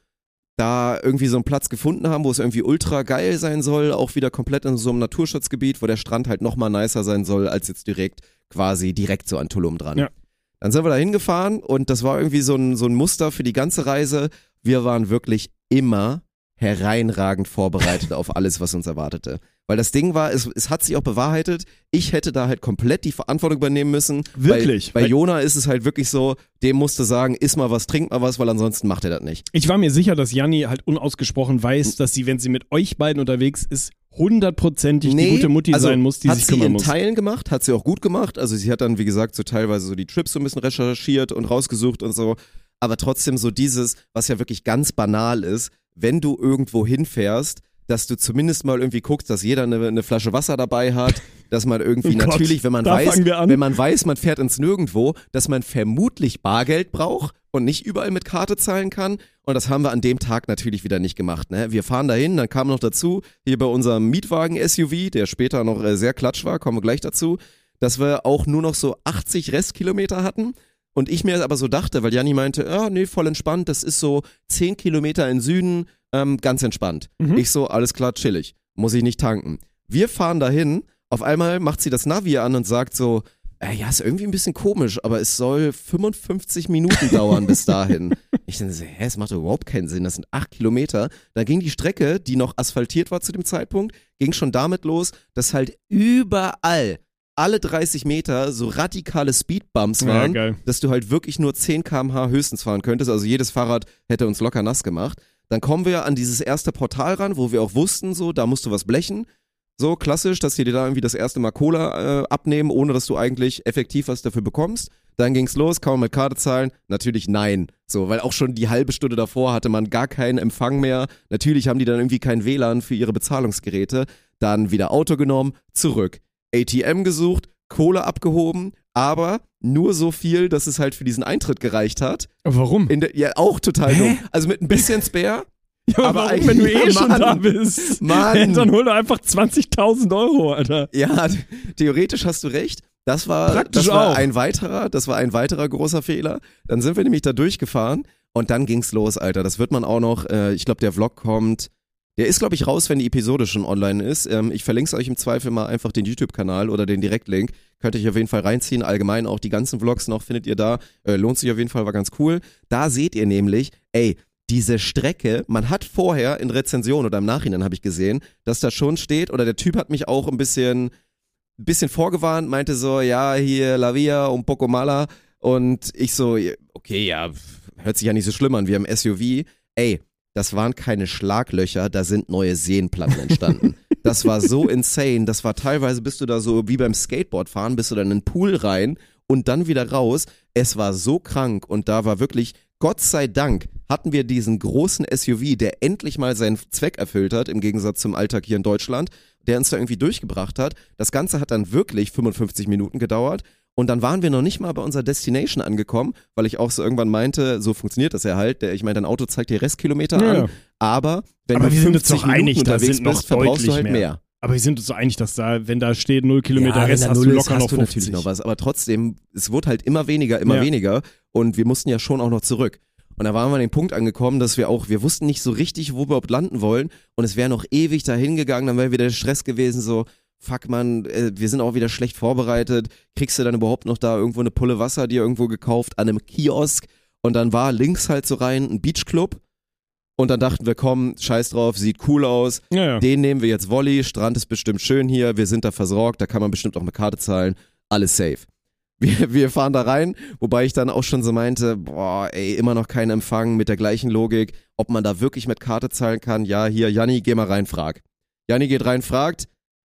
da irgendwie so einen Platz gefunden haben, wo es irgendwie ultra geil sein soll, auch wieder komplett in so einem Naturschutzgebiet, wo der Strand halt nochmal nicer sein soll, als jetzt direkt quasi direkt so an Tulum dran. Ja. Dann sind wir da hingefahren und das war irgendwie so ein, so ein Muster für die ganze Reise. Wir waren wirklich immer hereinragend vorbereitet auf alles, was uns erwartete. Weil das Ding war, es, es hat sich auch bewahrheitet, ich hätte da halt komplett die Verantwortung übernehmen müssen. Wirklich? Bei, bei Jona ist es halt wirklich so, dem musste sagen, iss mal was, trink mal was, weil ansonsten macht er das nicht. Ich war mir sicher, dass Janni halt unausgesprochen weiß, dass sie, wenn sie mit euch beiden unterwegs ist, hundertprozentig Nee, die gute Mutti also sein muss, die hat sich sie kümmern in muss. Teilen gemacht, hat sie auch gut gemacht. Also sie hat dann, wie gesagt, so teilweise so die Trips so ein bisschen recherchiert und rausgesucht und so. Aber trotzdem so dieses, was ja wirklich ganz banal ist, wenn du irgendwo hinfährst, dass du zumindest mal irgendwie guckst, dass jeder eine, eine Flasche Wasser dabei hat, dass man irgendwie Oh Gott, natürlich, wenn man da weiß, fangen wir an. wenn man weiß, man fährt ins Nirgendwo, dass man vermutlich Bargeld braucht und nicht überall mit Karte zahlen kann. Und das haben wir an dem Tag natürlich wieder nicht gemacht. Ne? Wir fahren dahin, dann kam noch dazu, hier bei unserem Mietwagen-S U V, der später noch äh, sehr klatsch war, kommen wir gleich dazu, dass wir auch nur noch so achtzig Restkilometer hatten. Und ich mir aber so dachte, weil Janni meinte, ja, nee, voll entspannt, das ist so zehn Kilometer in Süden, ähm, ganz entspannt. Mhm. Ich so, alles klar, chillig, muss ich nicht tanken. Wir fahren dahin, auf einmal macht sie das Navi an und sagt so, äh, ja, ist irgendwie ein bisschen komisch, aber es soll fünfundfünfzig Minuten dauern bis dahin. Ich dachte so, hä, es macht doch überhaupt keinen Sinn, das sind acht Kilometer. Dann ging die Strecke, die noch asphaltiert war zu dem Zeitpunkt, ging schon damit los, dass halt überall alle dreißig Meter so radikale Speedbumps waren, Ja, geil. dass du halt wirklich nur zehn Kilometer pro Stunde höchstens fahren könntest. Also jedes Fahrrad hätte uns locker nass gemacht. Dann kommen wir an dieses erste Portal ran, wo wir auch wussten, so, da musst du was blechen. So klassisch, dass die dir da irgendwie das erste Mal Cola äh, abnehmen, ohne dass du eigentlich effektiv was dafür bekommst. Dann ging's los, kann man mit Karte zahlen? Natürlich nein. So, weil auch schon die halbe Stunde davor hatte man gar keinen Empfang mehr. Natürlich haben die dann irgendwie kein W L A N für ihre Bezahlungsgeräte. Dann wieder Auto genommen, zurück. A T M gesucht, Kohle abgehoben, aber nur so viel, dass es halt für diesen Eintritt gereicht hat. Warum? In der, ja, auch total Hä? dumm. Also mit ein bisschen Spare. Ja, aber warum, eigentlich- wenn du eh ja, schon Mann. da bist? Mann. Dann hol doch einfach zwanzigtausend Euro, Alter. Ja, theoretisch hast du recht. Das war, Praktisch das war auch. ein weiterer, das war ein weiterer großer Fehler. Dann sind wir nämlich da durchgefahren und dann ging's los, Alter. Das wird man auch noch, äh, ich glaube, der Vlog kommt, der ist, glaube ich, raus, wenn die Episode schon online ist. Ähm, ich verlinke euch im Zweifel mal einfach den YouTube-Kanal oder den Direktlink. Könnt ihr euch auf jeden Fall reinziehen. Allgemein auch die ganzen Vlogs noch findet ihr da. Äh, lohnt sich auf jeden Fall, war ganz cool. Da seht ihr nämlich, ey, diese Strecke, man hat vorher in Rezension oder im Nachhinein habe ich gesehen, dass da schon steht, oder der Typ hat mich auch ein bisschen, ein bisschen vorgewarnt, meinte so, ja, hier La Via un poco mala. Und ich so, okay, ja, hört sich ja nicht so schlimm an wie im S U V. Ey, das waren keine Schlaglöcher, da sind neue Seenplatten entstanden. Das war so insane, das war teilweise, bist du da so wie beim Skateboardfahren, bist du dann in den Pool rein und dann wieder raus. Es war so krank und da war wirklich, Gott sei Dank, hatten wir diesen großen S U V, der endlich mal seinen Zweck erfüllt hat, im Gegensatz zum Alltag hier in Deutschland, der uns da irgendwie durchgebracht hat. Das Ganze hat dann wirklich fünfundfünfzig Minuten gedauert. Und dann waren wir noch nicht mal bei unserer Destination angekommen, weil ich auch so irgendwann meinte, so funktioniert das ja halt. Der, ich meine, dein Auto zeigt dir Restkilometer Ja, an, ja. aber wenn Aber du wir sind uns fünfzig doch Minuten einig, da unterwegs sind noch bist, verbrauchst du deutlich halt mehr. mehr. Aber wir sind uns so einig, dass da, wenn da steht null Kilometer Ja, Rest, wenn da hast du null locker ist, noch hast du fünfzig. natürlich noch was, aber trotzdem, es wurde halt immer weniger, immer Ja. weniger und wir mussten ja schon auch noch zurück. Und da waren wir an den Punkt angekommen, dass wir auch, wir wussten nicht so richtig, wo wir überhaupt landen wollen und es wäre noch ewig dahin gegangen, dann wäre wieder der Stress gewesen, so, fuck man, äh, wir sind auch wieder schlecht vorbereitet, kriegst du dann überhaupt noch da irgendwo eine Pulle Wasser, dir irgendwo gekauft an einem Kiosk und dann war links halt so rein ein Beachclub und dann dachten wir, komm, scheiß drauf, sieht cool aus, Ja, ja. den nehmen wir jetzt Volley, Strand ist bestimmt schön hier, wir sind da versorgt, da kann man bestimmt auch mit Karte zahlen, alles safe. Wir, wir fahren da rein, wobei ich dann auch schon so meinte, boah, ey, immer noch kein Empfang mit der gleichen Logik, ob man da wirklich mit Karte zahlen kann. Ja, hier, Janni, geh mal rein, frag. Janni geht rein, fragt,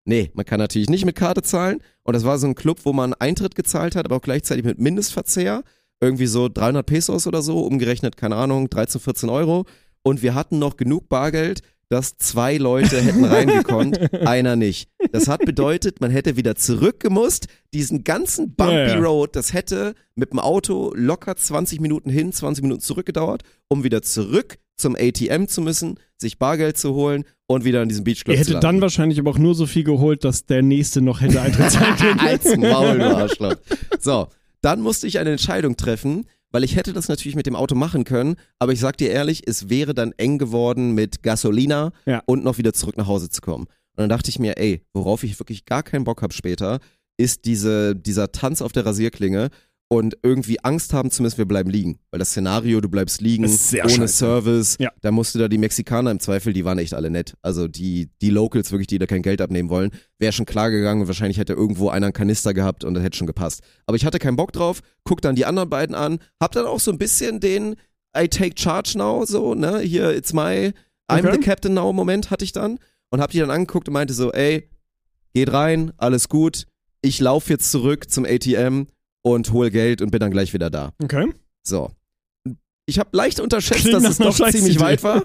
Nee, man kann natürlich nicht mit Karte zahlen. Und das war so ein Club, wo man Eintritt gezahlt hat, aber auch gleichzeitig mit Mindestverzehr. Irgendwie so dreihundert Pesos oder so, umgerechnet, keine Ahnung, dreizehn, vierzehn Euro. Und wir hatten noch genug Bargeld, dass zwei Leute hätten reingekonnt, einer nicht. Das hat bedeutet, man hätte wieder zurückgemusst, diesen ganzen Bumpy ja, ja. Road, das hätte mit dem Auto locker zwanzig Minuten hin, zwanzig Minuten zurück gedauert, um wieder zurück zum A T M zu müssen, sich Bargeld zu holen und wieder an diesem Beachclub Er zu hätte landen. dann wahrscheinlich aber auch nur so viel geholt, dass der Nächste noch hätte Eintritt zahlen können. Als Maul, du Arschloch. So, dann musste ich eine Entscheidung treffen, weil ich hätte das natürlich mit dem Auto machen können, aber ich sag dir ehrlich, es wäre dann eng geworden mit Gasolina Ja. und noch wieder zurück nach Hause zu kommen. Und dann dachte ich mir, ey, worauf ich wirklich gar keinen Bock habe später, ist diese, dieser Tanz auf der Rasierklinge und irgendwie Angst haben zu müssen, wir bleiben liegen. Weil das Szenario, du bleibst liegen, Ist sehr ohne scheiße. Service, Ja. da musst du da die Mexikaner im Zweifel, die waren echt alle nett. Also die, die Locals wirklich, die da kein Geld abnehmen wollen, wäre schon klar gegangen und wahrscheinlich hätte irgendwo einer einen Kanister gehabt und das hätte schon gepasst. Aber ich hatte keinen Bock drauf, guck dann die anderen beiden an, hab dann auch so ein bisschen den I take charge now, so, ne, hier, it's my, I'm Okay. the captain now Moment hatte ich dann und hab die dann angeguckt und meinte so, ey, geht rein, alles gut, ich laufe jetzt zurück zum A T M und hol Geld und bin dann gleich wieder da. Okay. So. Ich habe leicht unterschätzt, Klingt dass nach es einer doch ziemlich Scheißidee. weit war,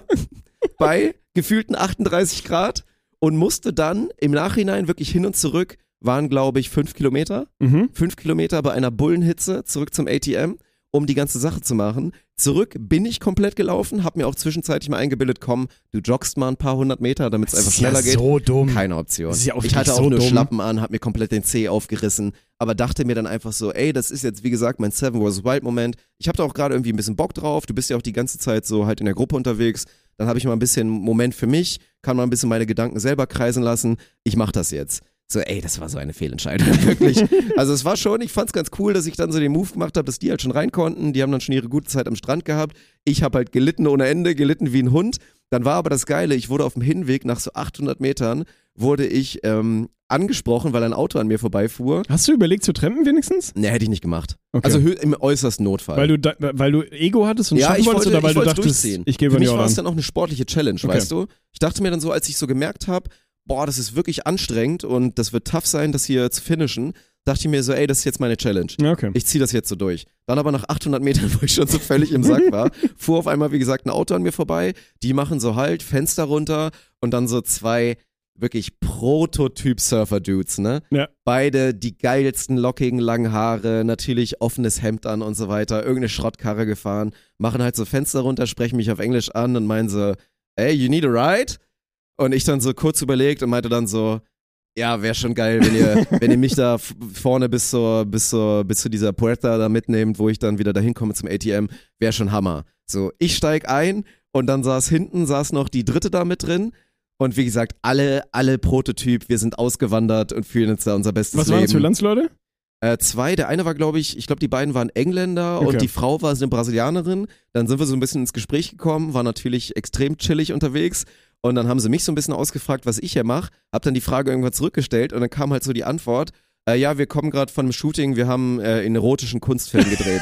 bei gefühlten achtunddreißig Grad und musste dann im Nachhinein wirklich hin und zurück, waren glaube ich fünf Kilometer, Mhm. fünf Kilometer bei einer Bullenhitze zurück zum A T M, um die ganze Sache zu machen. Zurück bin ich komplett gelaufen, hab mir auch zwischenzeitlich mal eingebildet, komm, du joggst mal ein paar hundert Meter, damit es einfach schneller geht. so dumm. Keine Option. Das ist ja auch ich hatte wirklich auch so nur dumm. Schlappen an, hab mir komplett den Zeh aufgerissen, aber dachte mir dann einfach so, ey, das ist jetzt wie gesagt mein Seven versus Wild Moment. Ich hab da auch gerade irgendwie ein bisschen Bock drauf. Du bist ja auch die ganze Zeit so halt in der Gruppe unterwegs. Dann habe ich mal ein bisschen Moment für mich, kann mal ein bisschen meine Gedanken selber kreisen lassen. Ich mach das jetzt. So, ey, das war so eine Fehlentscheidung, wirklich. Also es war schon, ich fand's ganz cool, dass ich dann so den Move gemacht habe, dass die halt schon rein konnten. Die haben dann schon ihre gute Zeit am Strand gehabt. Ich habe halt gelitten ohne Ende, gelitten wie ein Hund. Dann war aber das Geile, ich wurde auf dem Hinweg nach so achthundert Metern, wurde ich ähm, angesprochen, weil ein Auto an mir vorbeifuhr. Hast du überlegt zu trampen wenigstens? Ne, hätte ich nicht gemacht. Okay. Also hö- im äußersten Notfall. Weil du, da, weil du Ego hattest und ja, schaffen ich wolltest wollte, oder weil ich du wollte dachtest, durchziehen. ich gebe Für an mich die war es Ohren? dann auch eine sportliche Challenge, Okay. weißt du? Ich dachte mir dann so, als ich so gemerkt habe, boah, das ist wirklich anstrengend und das wird tough sein, das hier zu finishen, dachte ich mir so, ey, das ist jetzt meine Challenge. Ja, okay. Ich ziehe das jetzt so durch. Dann aber nach achthundert Metern, wo ich schon so völlig im Sack war, fuhr auf einmal, wie gesagt, ein Auto an mir vorbei. Die machen so halt, Fenster runter und dann so zwei wirklich Prototyp-Surfer-Dudes, ne? Ja. Beide die geilsten, lockigen, langen Haare, natürlich offenes Hemd an und so weiter, irgendeine Schrottkarre gefahren, machen halt so Fenster runter, sprechen mich auf Englisch an und meinen so, hey, you need a ride? Und ich dann so kurz überlegt und meinte dann so, ja, wäre schon geil, wenn ihr, wenn ihr mich da f- vorne bis zur, bis zur, bis zu dieser Puerta da mitnehmt, wo ich dann wieder dahin komme zum A T M, wäre schon Hammer. So, ich steig ein und dann saß hinten, saß noch die dritte da mit drin. Und wie gesagt, alle, alle Prototyp, wir sind ausgewandert und fühlen uns da unser bestes Was Leben. waren das für Landsleute? Äh, zwei, der eine war, glaube ich, ich glaube, die beiden waren Engländer Okay. und die Frau war eine Brasilianerin. Dann sind wir so ein bisschen ins Gespräch gekommen, war natürlich extrem chillig unterwegs. Und dann haben sie mich so ein bisschen ausgefragt, was ich hier mache. Hab dann die Frage irgendwann zurückgestellt und dann kam halt so die Antwort, äh, ja, wir kommen gerade von einem Shooting, wir haben äh, einen erotischen Kunstfilm gedreht.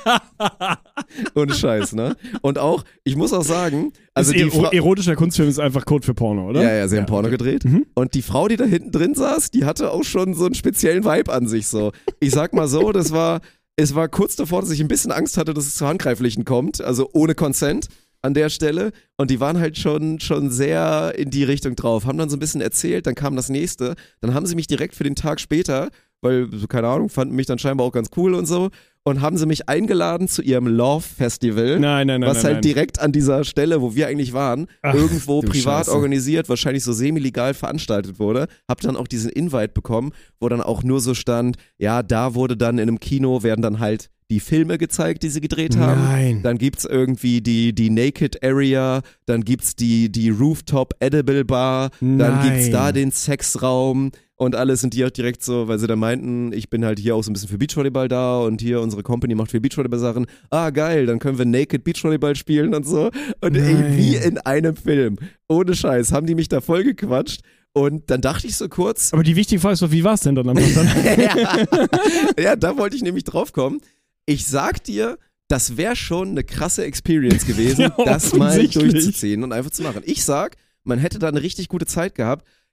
Ohne Scheiß, ne? Und auch, ich muss auch sagen, also ist die ero Frau... erotischer Kunstfilm ist einfach Code für Porno, oder? Ja, ja, sie haben Porno okay. gedreht. Mhm. Und die Frau, die da hinten drin saß, die hatte auch schon so einen speziellen Vibe an sich so. Ich sag mal so, das war, es war kurz davor, dass ich ein bisschen Angst hatte, dass es zu Handgreiflichen kommt, also ohne Consent an der Stelle. Und die waren halt schon, schon sehr in die Richtung drauf, haben dann so ein bisschen erzählt, dann kam das nächste. Dann haben sie mich direkt für den Tag später, weil, so keine Ahnung, fanden mich dann scheinbar auch ganz cool und so, und haben sie mich eingeladen zu ihrem Love-Festival. Nein, nein, nein. Was nein, halt nein. direkt an dieser Stelle, wo wir eigentlich waren, Ach, irgendwo du privat Scheiße. organisiert, wahrscheinlich so semi-legal veranstaltet wurde. Hab dann auch diesen Invite bekommen, wo dann auch nur so stand, ja, da wurde dann in einem Kino, werden dann halt die Filme gezeigt, die sie gedreht haben. Nein. Dann gibt's irgendwie die, die Naked Area, dann gibt's die, die Rooftop Edible Bar, dann Nein. gibt's da den Sexraum und alles, und die auch direkt so, weil sie dann meinten, ich bin halt hier auch so ein bisschen für Beachvolleyball da und hier unsere Company macht viel Beachvolleyball-Sachen. Ah, geil, dann können wir Naked Beachvolleyball spielen und so. Und ey, Nein. wie in einem Film. Ohne Scheiß, haben die mich da voll gequatscht. Und dann dachte ich so kurz, Aber die wichtige Frage ist doch, wie war es denn dann am Schluss? ja, ja, da wollte ich nämlich drauf kommen. Ich sag dir, das wäre schon eine krasse Experience gewesen, Ja, das mal offensichtlich. durchzuziehen und einfach zu machen. Ich sag, man hätte da eine richtig gute Zeit gehabt.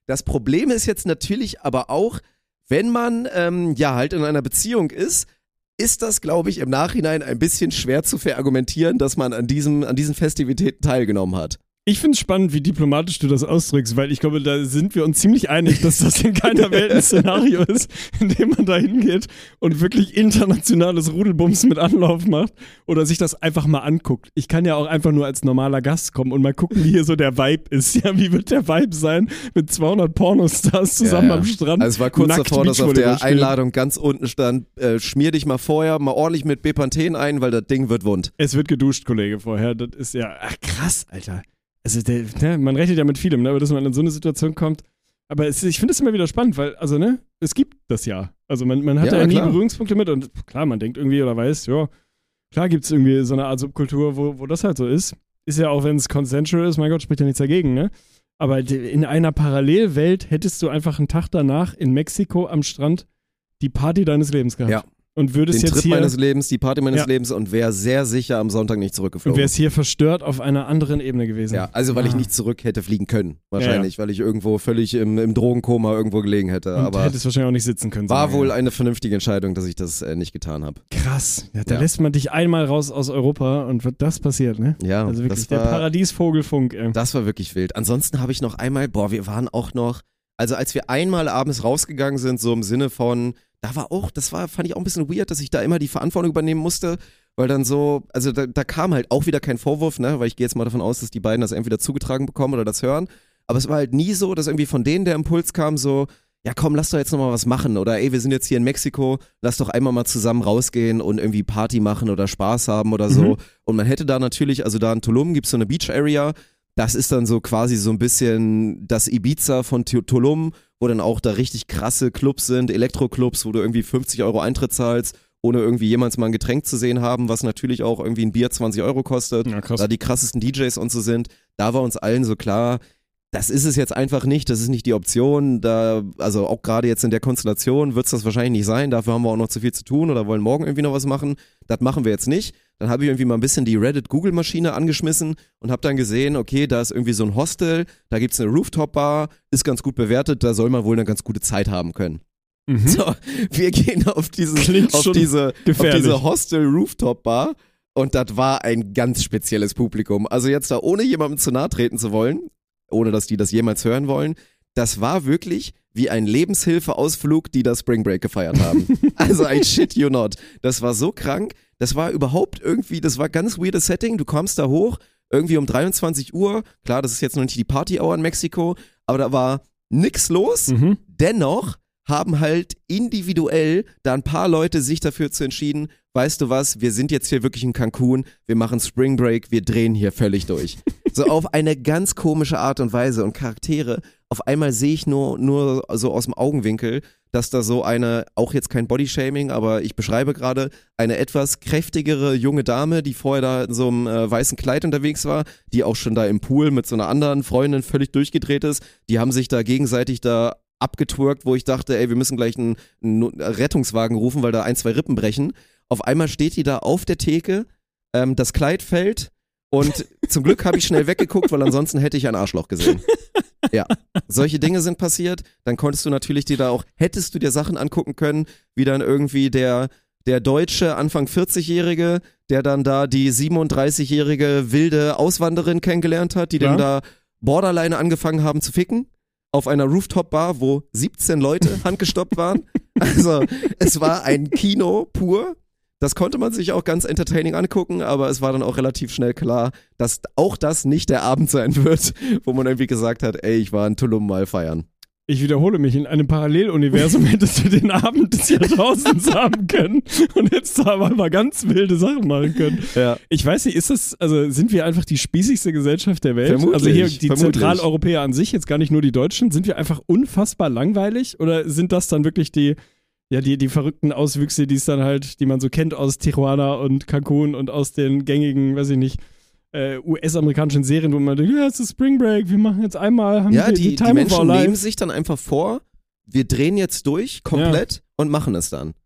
Das Problem ist jetzt natürlich aber auch, wenn man ähm, ja halt in einer Beziehung ist, ist das, glaube ich, im Nachhinein ein bisschen schwer zu verargumentieren, dass man an, diesem, an diesen Festivitäten teilgenommen hat. Ich finde es spannend, wie diplomatisch du das ausdrückst, weil ich glaube, da sind wir uns ziemlich einig, dass das in keiner Welt ein Szenario ist, in dem man da hingeht und wirklich internationales Rudelbums mit Anlauf macht oder sich das einfach mal anguckt. Ich kann ja auch einfach nur als normaler Gast kommen und mal gucken, wie hier so der Vibe ist. Ja, wie wird der Vibe sein mit zweihundert Pornostars zusammen ja, ja. am Strand? Also es war kurz nackt davor, dass auf der Beachvolleyball Einladung ganz unten stand, äh, schmier dich mal vorher mal ordentlich mit Bepanthen ein, weil das Ding wird wund. Es wird geduscht, Kollege, vorher. Das ist ja, ach krass, Alter. Also der, ne, man rechnet ja mit vielem, ne, aber dass man in so eine Situation kommt. Aber es, ich finde es immer wieder spannend, weil, also ne, es gibt das ja. Also man, man hat ja, ja nie Berührungspunkte mit und klar, man denkt irgendwie oder weiß, ja, klar gibt es irgendwie so eine Art Subkultur, wo, wo das halt so ist. Ist ja auch, wenn es consensual ist, mein Gott, spricht ja nichts dagegen, ne? Aber in einer Parallelwelt hättest du einfach einen Tag danach in Mexiko am Strand die Party deines Lebens gehabt. Ja. Und würdest Den jetzt Trip hier, meines Lebens, die Party meines ja. Lebens und wäre sehr sicher am Sonntag nicht zurückgeflogen. Und wäre es hier verstört auf einer anderen Ebene gewesen. Ja, also weil ah. ich nicht zurück hätte fliegen können, wahrscheinlich, ja, ja. weil ich irgendwo völlig im, im Drogenkoma irgendwo gelegen hätte. Und aber hättest wahrscheinlich auch nicht sitzen können. War so wohl lange. eine vernünftige Entscheidung, dass ich das äh, nicht getan habe. Krass, ja, da Ja. lässt man dich einmal raus aus Europa und wird das passiert, ne? Ja, Also wirklich das der war, Paradiesvogelfunk, ey. das war wirklich wild. Ansonsten habe ich noch einmal, boah, wir waren auch noch, also als wir einmal abends rausgegangen sind, so im Sinne von, da war auch, das war, fand ich auch ein bisschen weird, dass ich da immer die Verantwortung übernehmen musste, weil dann so, also da, da kam halt auch wieder kein Vorwurf, ne, weil ich gehe jetzt mal davon aus, dass die beiden das entweder zugetragen bekommen oder das hören, aber es war halt nie so, dass irgendwie von denen der Impuls kam, so, ja komm, lass doch jetzt nochmal was machen oder ey, wir sind jetzt hier in Mexiko, lass doch einmal mal zusammen rausgehen und irgendwie Party machen oder Spaß haben oder so. Mhm. Und man hätte da natürlich, also da in Tulum gibt es so eine Beach Area, das ist dann so quasi so ein bisschen das Ibiza von Tulum, wo dann auch da richtig krasse Clubs sind, Elektroclubs, wo du irgendwie fünfzig Euro Eintritt zahlst, ohne irgendwie jemals mal ein Getränk zu sehen haben, was natürlich auch irgendwie ein Bier zwanzig Euro kostet, ja, krass. Da die krassesten D Js und so sind. Da war uns allen so klar, das ist es jetzt einfach nicht, das ist nicht die Option, da, also auch gerade jetzt in der Konstellation wird es das wahrscheinlich nicht sein, dafür haben wir auch noch zu viel zu tun oder wollen morgen irgendwie noch was machen, das machen wir jetzt nicht. Dann habe ich irgendwie mal ein bisschen die Reddit-Google-Maschine angeschmissen und habe dann gesehen, okay, da ist irgendwie so ein Hostel, da gibt es eine Rooftop-Bar, ist ganz gut bewertet, da soll man wohl eine ganz gute Zeit haben können. Mhm. So, wir gehen auf, diesen, auf diese, auf diese Hostel-Rooftop-Bar und das war ein ganz spezielles Publikum. Also jetzt da ohne jemandem zu nahe treten zu wollen, ohne dass die das jemals hören wollen, das war wirklich wie ein Lebenshilfeausflug, die das Spring Break gefeiert haben. Also I shit you not. Das war so krank, das war überhaupt irgendwie, das war ganz weirdes Setting, du kommst da hoch, irgendwie um dreiundzwanzig Uhr, klar, das ist jetzt noch nicht die Party-Hour in Mexiko, aber da war nix los, Mhm. dennoch haben halt individuell da ein paar Leute sich dafür zu entschieden, weißt du was, wir sind jetzt hier wirklich in Cancun, wir machen Spring Break, wir drehen hier völlig durch. So auf eine ganz komische Art und Weise und Charaktere. Auf einmal sehe ich nur, nur so aus dem Augenwinkel, dass da so eine, auch jetzt kein Bodyshaming, aber ich beschreibe gerade, eine etwas kräftigere junge Dame, die vorher da in so einem äh, weißen Kleid unterwegs war, die auch schon da im Pool mit so einer anderen Freundin völlig durchgedreht ist, die haben sich da gegenseitig da abgetwerkt, wo ich dachte, ey, wir müssen gleich einen, einen Rettungswagen rufen, weil da ein, zwei Rippen brechen. Auf einmal steht die da auf der Theke, ähm, das Kleid fällt und zum Glück habe ich schnell weggeguckt, weil ansonsten hätte ich ein Arschloch gesehen. Ja, solche Dinge sind passiert. Dann konntest du natürlich dir da auch, hättest du dir Sachen angucken können, wie dann irgendwie der, der deutsche Anfang vierzig-Jährige, der dann da die siebenunddreißig-jährige wilde Auswanderin kennengelernt hat, die Ja. dann da Borderline angefangen haben zu ficken. Auf einer Rooftop-Bar, wo siebzehn Leute handgestoppt waren. Also es war ein Kino pur. Das konnte man sich auch ganz entertaining angucken, aber es war dann auch relativ schnell klar, dass auch das nicht der Abend sein wird, wo man irgendwie gesagt hat, ey, ich war in Tulum mal feiern. Ich wiederhole mich, in einem Paralleluniversum hättest du den Abend des Jahrtausends haben können und hättest da aber mal ganz wilde Sachen machen können. Ja. Ich weiß nicht, ist das, also sind wir einfach die spießigste Gesellschaft der Welt? Vermutlich, also hier die vermutlich. Zentraleuropäer an sich, jetzt gar nicht nur die Deutschen, sind wir einfach unfassbar langweilig oder sind das dann wirklich die, ja, die, die verrückten Auswüchse, die es dann halt, die man so kennt aus Tijuana und Cancun und aus den gängigen, weiß ich nicht, äh, U S-amerikanischen Serien, wo man denkt, ja, es ist Spring Break, wir machen jetzt einmal, haben Ja, wir die, die die Time of our Menschen nehmen lives. sich dann einfach vor, wir drehen jetzt durch, komplett und machen es dann.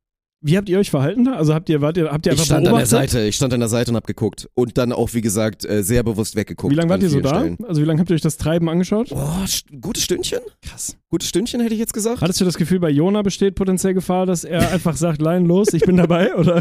wie habt ihr euch verhalten da? Also habt ihr, wart ihr, habt ihr einfach Ich stand an der beobachtet? Seite, ich stand an der Seite und hab geguckt. Und dann auch, wie gesagt, äh, sehr bewusst weggeguckt. Wie lange wart an ihr so vielen da? Stellen. Also wie lange habt ihr euch das Treiben angeschaut? Boah, st- gutes Stündchen? Krass. Gutes Stündchen hätte ich jetzt gesagt. Hattest du das Gefühl, bei Jona besteht potenziell Gefahr, dass er einfach sagt, Lein, los, ich bin dabei, oder?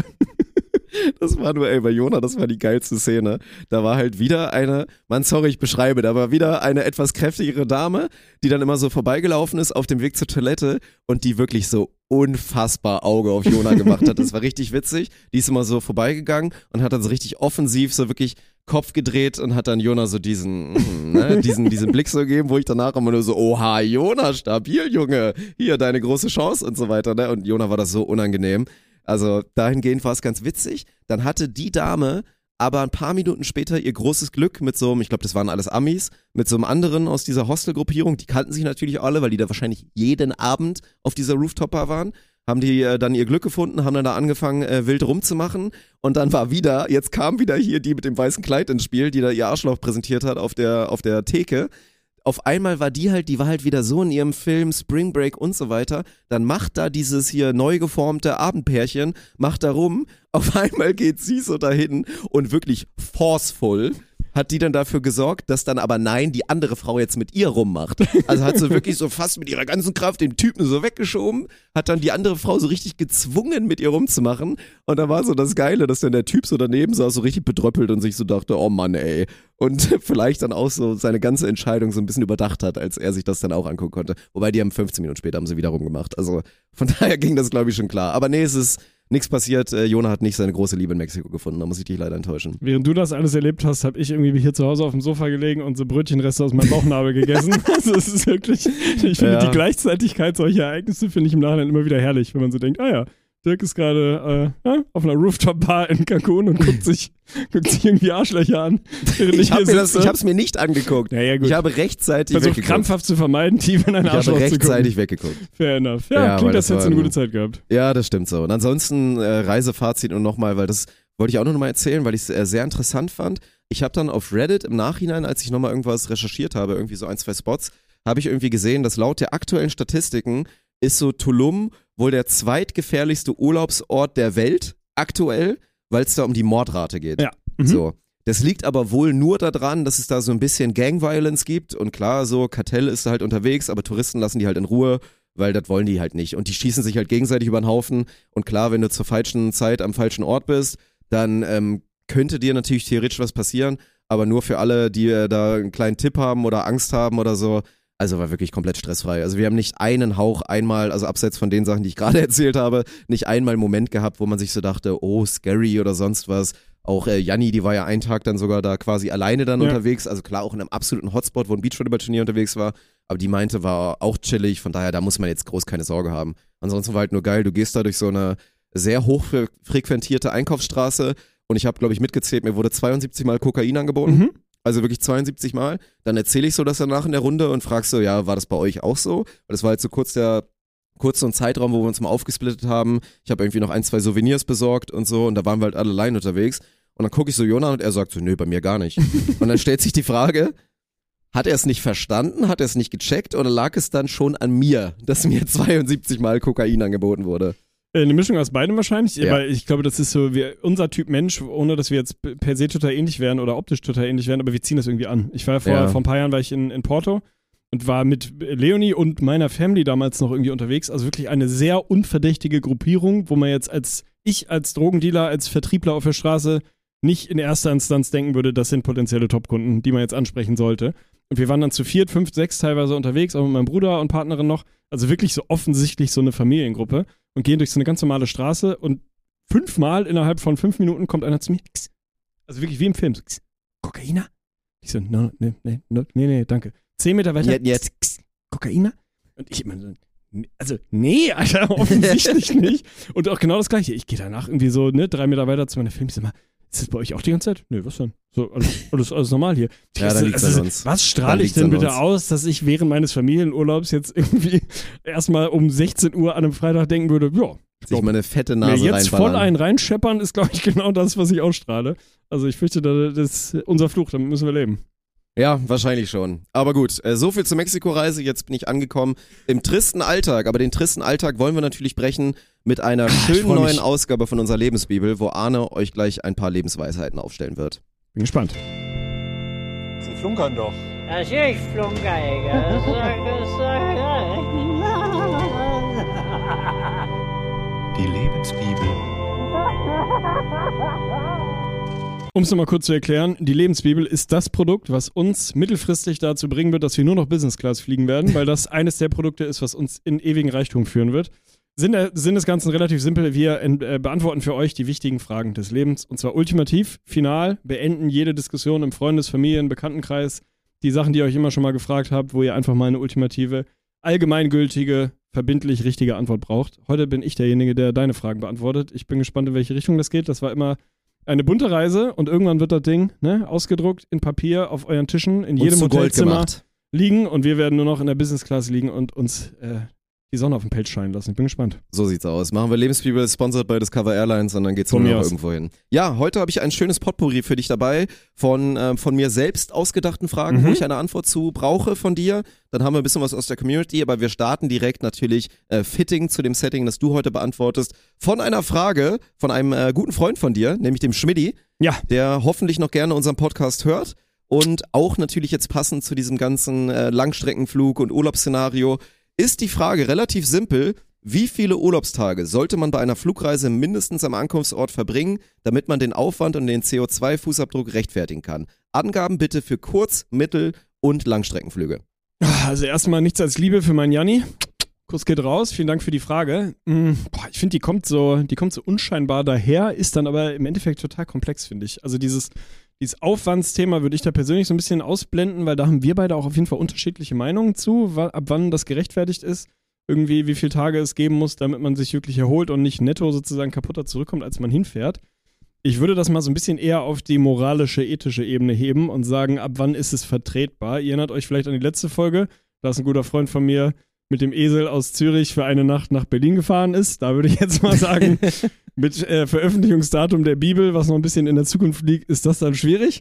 Das war nur, ey, bei Jona, das war die geilste Szene. Da war halt wieder eine, Mann, sorry, ich beschreibe, da war wieder eine etwas kräftigere Dame, die dann immer so vorbeigelaufen ist auf dem Weg zur Toilette und die wirklich so unfassbar Auge auf Jona gemacht hat. Das war richtig witzig. Die ist immer so vorbeigegangen und hat dann so richtig offensiv so wirklich Kopf gedreht und hat dann Jona so diesen, mm, ne, diesen, diesen Blick so gegeben, wo ich danach immer nur so, oha, Jona, stabil, Junge, hier, deine große Chance und so weiter, ne? Und Jona war das so unangenehm. Also dahingehend war es ganz witzig. Dann hatte die Dame aber ein paar Minuten später ihr großes Glück mit so einem, ich glaube, das waren alles Amis, mit so einem anderen aus dieser Hostelgruppierung. Die kannten sich natürlich alle, weil die da wahrscheinlich jeden Abend auf dieser Rooftop-Bar waren. Haben die äh, dann ihr Glück gefunden, haben dann da angefangen, äh, wild rumzumachen. Und dann war wieder, jetzt kam wieder hier die mit dem weißen Kleid ins Spiel, die da ihr Arschloch präsentiert hat auf der, auf der Theke. Auf einmal war die halt, die war halt wieder so in ihrem Film Spring Break und so weiter, dann macht da dieses hier neu geformte Abendpärchen, macht da rum, auf einmal geht sie so dahin und wirklich forceful hat die dann dafür gesorgt, dass dann aber nein, die andere Frau jetzt mit ihr rummacht. Also hat sie wirklich so fast mit ihrer ganzen Kraft den Typen so weggeschoben, hat dann die andere Frau so richtig gezwungen, mit ihr rumzumachen. Und da war so das Geile, dass dann der Typ so daneben saß, so richtig bedröppelt und sich so dachte, oh Mann, ey. Und vielleicht dann auch so seine ganze Entscheidung so ein bisschen überdacht hat, als er sich das dann auch angucken konnte. Wobei die haben fünfzehn Minuten später haben sie wieder rumgemacht. Also von daher ging das, glaube ich, schon klar. Aber nee, es ist nichts passiert. Äh, Jona hat nicht seine große Liebe in Mexiko gefunden. Da muss ich dich leider enttäuschen. Während du das alles erlebt hast, habe ich irgendwie hier zu Hause auf dem Sofa gelegen und so Brötchenreste aus meinem Bauchnabel gegessen. Also es ist wirklich, ich finde Ja. die Gleichzeitigkeit solcher Ereignisse finde ich im Nachhinein immer wieder herrlich, wenn man so denkt, ah ja, Dirk ist gerade äh, ja, auf einer Rooftop-Bar in Cancun und guckt sich, guckt sich irgendwie Arschlöcher an. Ich habe es mir nicht angeguckt. Ja, ja, gut. Ich habe rechtzeitig Versucht weggeguckt. krampfhaft zu vermeiden, tief in ein Ich Arschloch habe zu gucken. rechtzeitig weggeguckt. Fair enough. Ja, Ja, klingt, weil als das hättest du eine war gute ein- Zeit gehabt. Ja, das stimmt so. Und ansonsten äh, Reisefazit und nochmal, weil das wollte ich auch noch mal erzählen, weil ich es äh, sehr interessant fand. Ich habe dann auf Reddit im Nachhinein, als ich nochmal irgendwas recherchiert habe, irgendwie so ein, zwei Spots, habe ich irgendwie gesehen, dass laut der aktuellen Statistiken ist so Tulum wohl der zweitgefährlichste Urlaubsort der Welt aktuell, weil es da um die Mordrate geht. Ja. Mhm. So. Das liegt aber wohl nur daran, dass es da so ein bisschen Gang-Violence gibt und klar, so Kartell ist da halt unterwegs, aber Touristen lassen die halt in Ruhe, weil das wollen die halt nicht und die schießen sich halt gegenseitig über den Haufen und klar, wenn du zur falschen Zeit am falschen Ort bist, dann ähm, könnte dir natürlich theoretisch was passieren, aber nur für alle, die äh, da einen kleinen Tipp haben oder Angst haben oder so, also war wirklich komplett stressfrei. Also wir haben nicht einen Hauch einmal, also abseits von den Sachen, die ich gerade erzählt habe, nicht einmal einen Moment gehabt, wo man sich so dachte, oh, scary oder sonst was. Auch äh, Janni, die war ja einen Tag dann sogar da quasi alleine dann Ja. unterwegs, also klar auch in einem absoluten Hotspot, wo ein Beachvolleyball-Turnier unterwegs war, aber die meinte, war auch chillig, von daher, da muss man jetzt groß keine Sorge haben. Ansonsten war halt nur geil, du gehst da durch so eine sehr hoch fre- frequentierte Einkaufsstraße und ich habe, glaube ich, mitgezählt, mir wurde zweiundsiebzig Mal Kokain angeboten. Mhm. Also wirklich zweiundsiebzig Mal. Dann erzähle ich so das danach in der Runde und fragst so, ja, war das bei euch auch so? Weil das war halt so kurz der, kurz so ein Zeitraum, wo wir uns mal aufgesplittet haben. Ich habe irgendwie noch ein, zwei Souvenirs besorgt und so und da waren wir halt alle allein unterwegs. Und dann gucke ich so Jona und er sagt so, nö, bei mir gar nicht. Und dann stellt sich die Frage, hat er es nicht verstanden, hat er es nicht gecheckt oder lag es dann schon an mir, dass mir zweiundsiebzig Mal Kokain angeboten wurde? Äh, Eine Mischung aus beidem wahrscheinlich, Ja. weil ich glaube, das ist so wir, unser Typ Mensch, ohne dass wir jetzt per se total ähnlich wären oder optisch total ähnlich wären, aber wir ziehen das irgendwie an. Ich war ja vor, Ja. vor ein paar Jahren war ich in, in Porto und war mit Leonie und meiner Family damals noch irgendwie unterwegs. Also wirklich eine sehr unverdächtige Gruppierung, wo man jetzt als ich als Drogendealer, als Vertriebler auf der Straße nicht in erster Instanz denken würde, das sind potenzielle Topkunden, die man jetzt ansprechen sollte. Und wir waren dann zu viert, fünf, sechs teilweise unterwegs, auch mit meinem Bruder und Partnerin noch. Also wirklich so offensichtlich so eine Familiengruppe und gehen durch so eine ganz normale Straße und fünfmal innerhalb von fünf Minuten kommt einer zu mir. X. Also wirklich wie im Film. So, X. Kokaina? Ich so, no, nee, nee, no, nee, nee, danke. Zehn Meter weiter. Jetzt, jetzt. X. Kokaina? Und ich immer so, also, nee, Alter, offensichtlich nicht. Und auch genau das Gleiche. Ich gehe danach irgendwie so, ne, drei Meter weiter zu meiner Film. Ich sag mal, ist das bei euch auch die ganze Zeit? Nö, was denn? So, alles, alles, alles normal hier. Ja, dann liegt's also, an uns. Was Dann strahle ich liegt's denn an bitte uns. aus, dass ich während meines Familienurlaubs jetzt irgendwie erstmal um sechzehn Uhr an einem Freitag denken würde, ja, ich Sich glaub, mal eine fette mir Nase jetzt voll reinballern. einen reinscheppern ist, glaube ich, genau das, was ich ausstrahle. Also ich fürchte, das ist unser Fluch, damit müssen wir leben. Ja, wahrscheinlich schon. Aber gut, äh, so viel zur Mexiko-Reise. Jetzt bin ich angekommen im tristen Alltag. Aber den tristen Alltag wollen wir natürlich brechen mit einer schönen freu mich. neuen Ausgabe von unserer Lebensbibel, wo Arne euch gleich ein paar Lebensweisheiten aufstellen wird. Bin gespannt. Sie flunkern doch. Das ich flunker, Egger. Die Lebensbibel. Um es nochmal kurz zu erklären, die Lebensbibel ist das Produkt, was uns mittelfristig dazu bringen wird, dass wir nur noch Business Class fliegen werden, weil das eines der Produkte ist, was uns in ewigen Reichtum führen wird. Sinn, der, Sinn des Ganzen relativ simpel. Wir äh, beantworten für euch die wichtigen Fragen des Lebens und zwar ultimativ, final, beenden jede Diskussion im Freundes-, Familien-, Bekanntenkreis. Die Sachen, die ihr euch immer schon mal gefragt habt, wo ihr einfach mal eine ultimative, allgemeingültige, verbindlich richtige Antwort braucht. Heute bin ich derjenige, der deine Fragen beantwortet. Ich bin gespannt, in welche Richtung das geht. Das war immer eine bunte Reise und irgendwann wird das Ding ne, ausgedruckt in Papier auf euren Tischen in jedem Hotelzimmer liegen und wir werden nur noch in der Business Class liegen und uns äh, die Sonne auf dem Pelz scheinen lassen. Ich bin gespannt. So sieht's aus. Machen wir Lebensbibel, sponsored by Discover Airlines und dann geht's Von nur mir noch aus. irgendwo hin. Ja, heute habe ich ein schönes Potpourri für dich dabei von, äh, von mir selbst ausgedachten Fragen, Mhm. wo ich eine Antwort zu brauche von dir. Dann haben wir ein bisschen was aus der Community, aber wir starten direkt natürlich äh, fitting zu dem Setting, das du heute beantwortest, von einer Frage von einem äh, guten Freund von dir, nämlich dem Schmidti, Ja. der hoffentlich noch gerne unseren Podcast hört und auch natürlich jetzt passend zu diesem ganzen äh, Langstreckenflug und Urlaubsszenario ist die Frage relativ simpel. Wie viele Urlaubstage sollte man bei einer Flugreise mindestens am Ankunftsort verbringen, damit man den Aufwand und den C O zwei Fußabdruck rechtfertigen kann? Angaben bitte für Kurz-, Mittel- und Langstreckenflüge. Also erstmal nichts als Liebe für meinen Janni. Kuss geht raus, vielen Dank für die Frage. Mm, boah, ich finde, die kommt so, die kommt so unscheinbar daher, ist dann aber im Endeffekt total komplex, finde ich. Also dieses, dieses Aufwandsthema würde ich da persönlich so ein bisschen ausblenden, weil da haben wir beide auch auf jeden Fall unterschiedliche Meinungen zu, wa- ab wann das gerechtfertigt ist. Irgendwie, wie viele Tage es geben muss, damit man sich wirklich erholt und nicht netto sozusagen kaputter zurückkommt, als man hinfährt. Ich würde das mal so ein bisschen eher auf die moralische, ethische Ebene heben und sagen, ab wann ist es vertretbar? Ihr erinnert euch vielleicht an die letzte Folge, da ist ein guter Freund von mir mit dem Esel aus Zürich für eine Nacht nach Berlin gefahren ist. Da würde ich jetzt mal sagen, mit äh, Veröffentlichungsdatum der Bibel, was noch ein bisschen in der Zukunft liegt, ist das dann schwierig.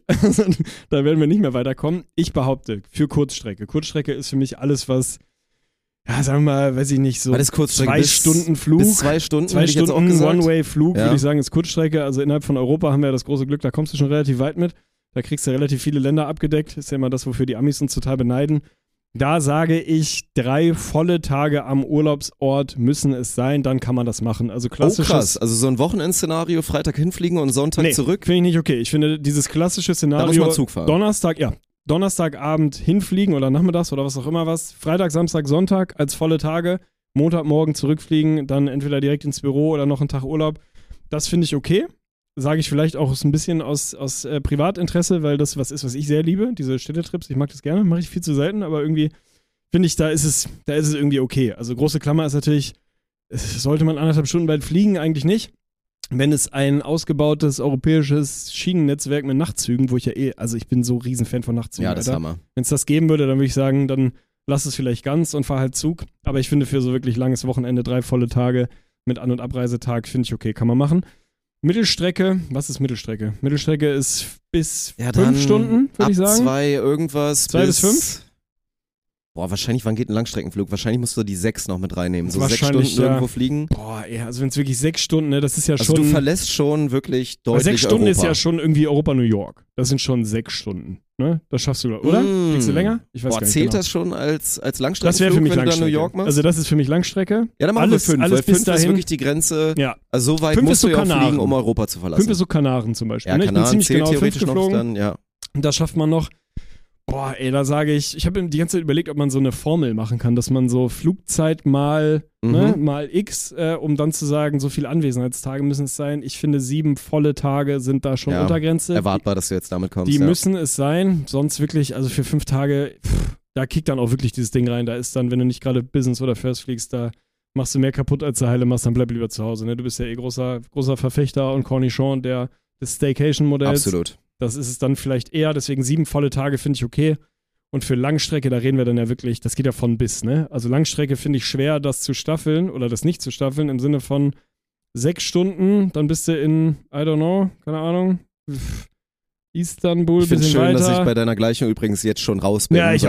Da werden wir nicht mehr weiterkommen. Ich behaupte, für Kurzstrecke. Kurzstrecke ist für mich alles, was, ja, sagen wir mal, weiß ich nicht, so War das Kurzstrecke? zwei Bis- Stunden Flug. Bis zwei Stunden, Zwei hätte ich jetzt auch Stunden gesagt. One-Way-Flug, Ja. würde ich sagen, ist Kurzstrecke. Also innerhalb von Europa haben wir ja das große Glück, da kommst du schon relativ weit mit. Da kriegst du relativ viele Länder abgedeckt. Ist ja immer das, wofür die Amis uns total beneiden. Da sage ich, drei volle Tage am Urlaubsort müssen es sein, dann kann man das machen. Also Oh klassisches... krass, also so ein Wochenendszenario, Freitag hinfliegen und Sonntag nee, zurück. finde ich nicht okay. Ich finde dieses klassische Szenario... Da muss man Zug fahren. Donnerstag, ja. Donnerstagabend hinfliegen oder nachmittags oder was auch immer was. Freitag, Samstag, Sonntag als volle Tage. Montagmorgen zurückfliegen, dann entweder direkt ins Büro oder noch einen Tag Urlaub. Das finde ich okay. Sage ich vielleicht auch so ein bisschen aus, aus äh, Privatinteresse, weil das was ist, was ich sehr liebe, diese Städtetrips. Ich mag das gerne, mache ich viel zu selten, aber irgendwie finde ich, da ist es, da ist es irgendwie okay. Also große Klammer ist natürlich, es sollte man anderthalb Stunden weit fliegen, eigentlich nicht. Wenn es ein ausgebautes europäisches Schienennetzwerk mit Nachtzügen, wo ich ja eh, also ich bin so riesen Fan von Nachtzügen. Ja, das ist Alter. Hammer. Wenn es das geben würde, dann würde ich sagen, dann lass es vielleicht ganz und fahr halt Zug. Aber ich finde für so wirklich langes Wochenende, drei volle Tage mit An- und Abreisetag, finde ich okay, kann man machen. Mittelstrecke, was ist Mittelstrecke? Mittelstrecke ist bis Ja, dann fünf Stunden, würde ab ich sagen. zwei irgendwas Zwei bis fünf? Boah, wahrscheinlich, wann geht ein Langstreckenflug? Wahrscheinlich musst du die sechs noch mit reinnehmen. So sechs Wahrscheinlich, Stunden ja. irgendwo fliegen. Boah, ey, also wenn es wirklich sechs Stunden, ne, das ist ja Also schon... du verlässt schon wirklich aber deutlich sechs Stunden Europa. ist ja schon irgendwie Europa-New York. Das sind schon sechs Stunden, ne? Das schaffst du, oder? Mm. Kriegst du länger? Ich weiß Boah, gar nicht zählt genau. das schon als, als Das Langstreckenflug, wäre für mich wenn du da Langstrecke. New York machst? Also das ist für mich Langstrecke. ja, dann machen alles, wir fünf, alles weil bis fünf dahin. ist wirklich die Grenze. Ja. Also so weit Fünf musst ist so du ja Kanaren. fliegen, um Europa zu verlassen. Fünf ist so Kanaren zum Beispiel. ja, ne? Ich bin Kanaren ziemlich zählt genau fünf theoretisch noch geflogen. dann, ja. Und da schafft man noch, boah, ey, da sage ich, ich habe die ganze Zeit überlegt, ob man so eine Formel machen kann, dass man so Flugzeit mal, Mhm. ne, mal X, äh, um dann zu sagen, so viele Anwesenheitstage müssen es sein. Ich finde, sieben volle Tage sind da schon Ja, Untergrenze. Erwartbar, dass du jetzt damit kommst. Die ja. müssen es sein, sonst wirklich, also für fünf Tage, pff, da kickt dann auch wirklich dieses Ding rein. Da ist dann, wenn du nicht gerade Business oder First fliegst, da machst du mehr kaputt, als du heile machst, dann bleib lieber zu Hause. Ne? Du bist ja eh großer, großer Verfechter und Cornichon der, des Staycation-Modells. Absolut. Das ist es dann vielleicht eher, deswegen sieben volle Tage finde ich okay. Und für Langstrecke, da reden wir dann ja wirklich, das geht ja von bis, ne? Also Langstrecke finde ich schwer, das zu staffeln oder das nicht zu staffeln, im Sinne von sechs Stunden, dann bist du in, I don't know, keine Ahnung, Istanbul, Ich finde es bisschen schön, weiter. dass ich bei deiner Gleichung übrigens jetzt schon raus bin. Ja, ich weil auch.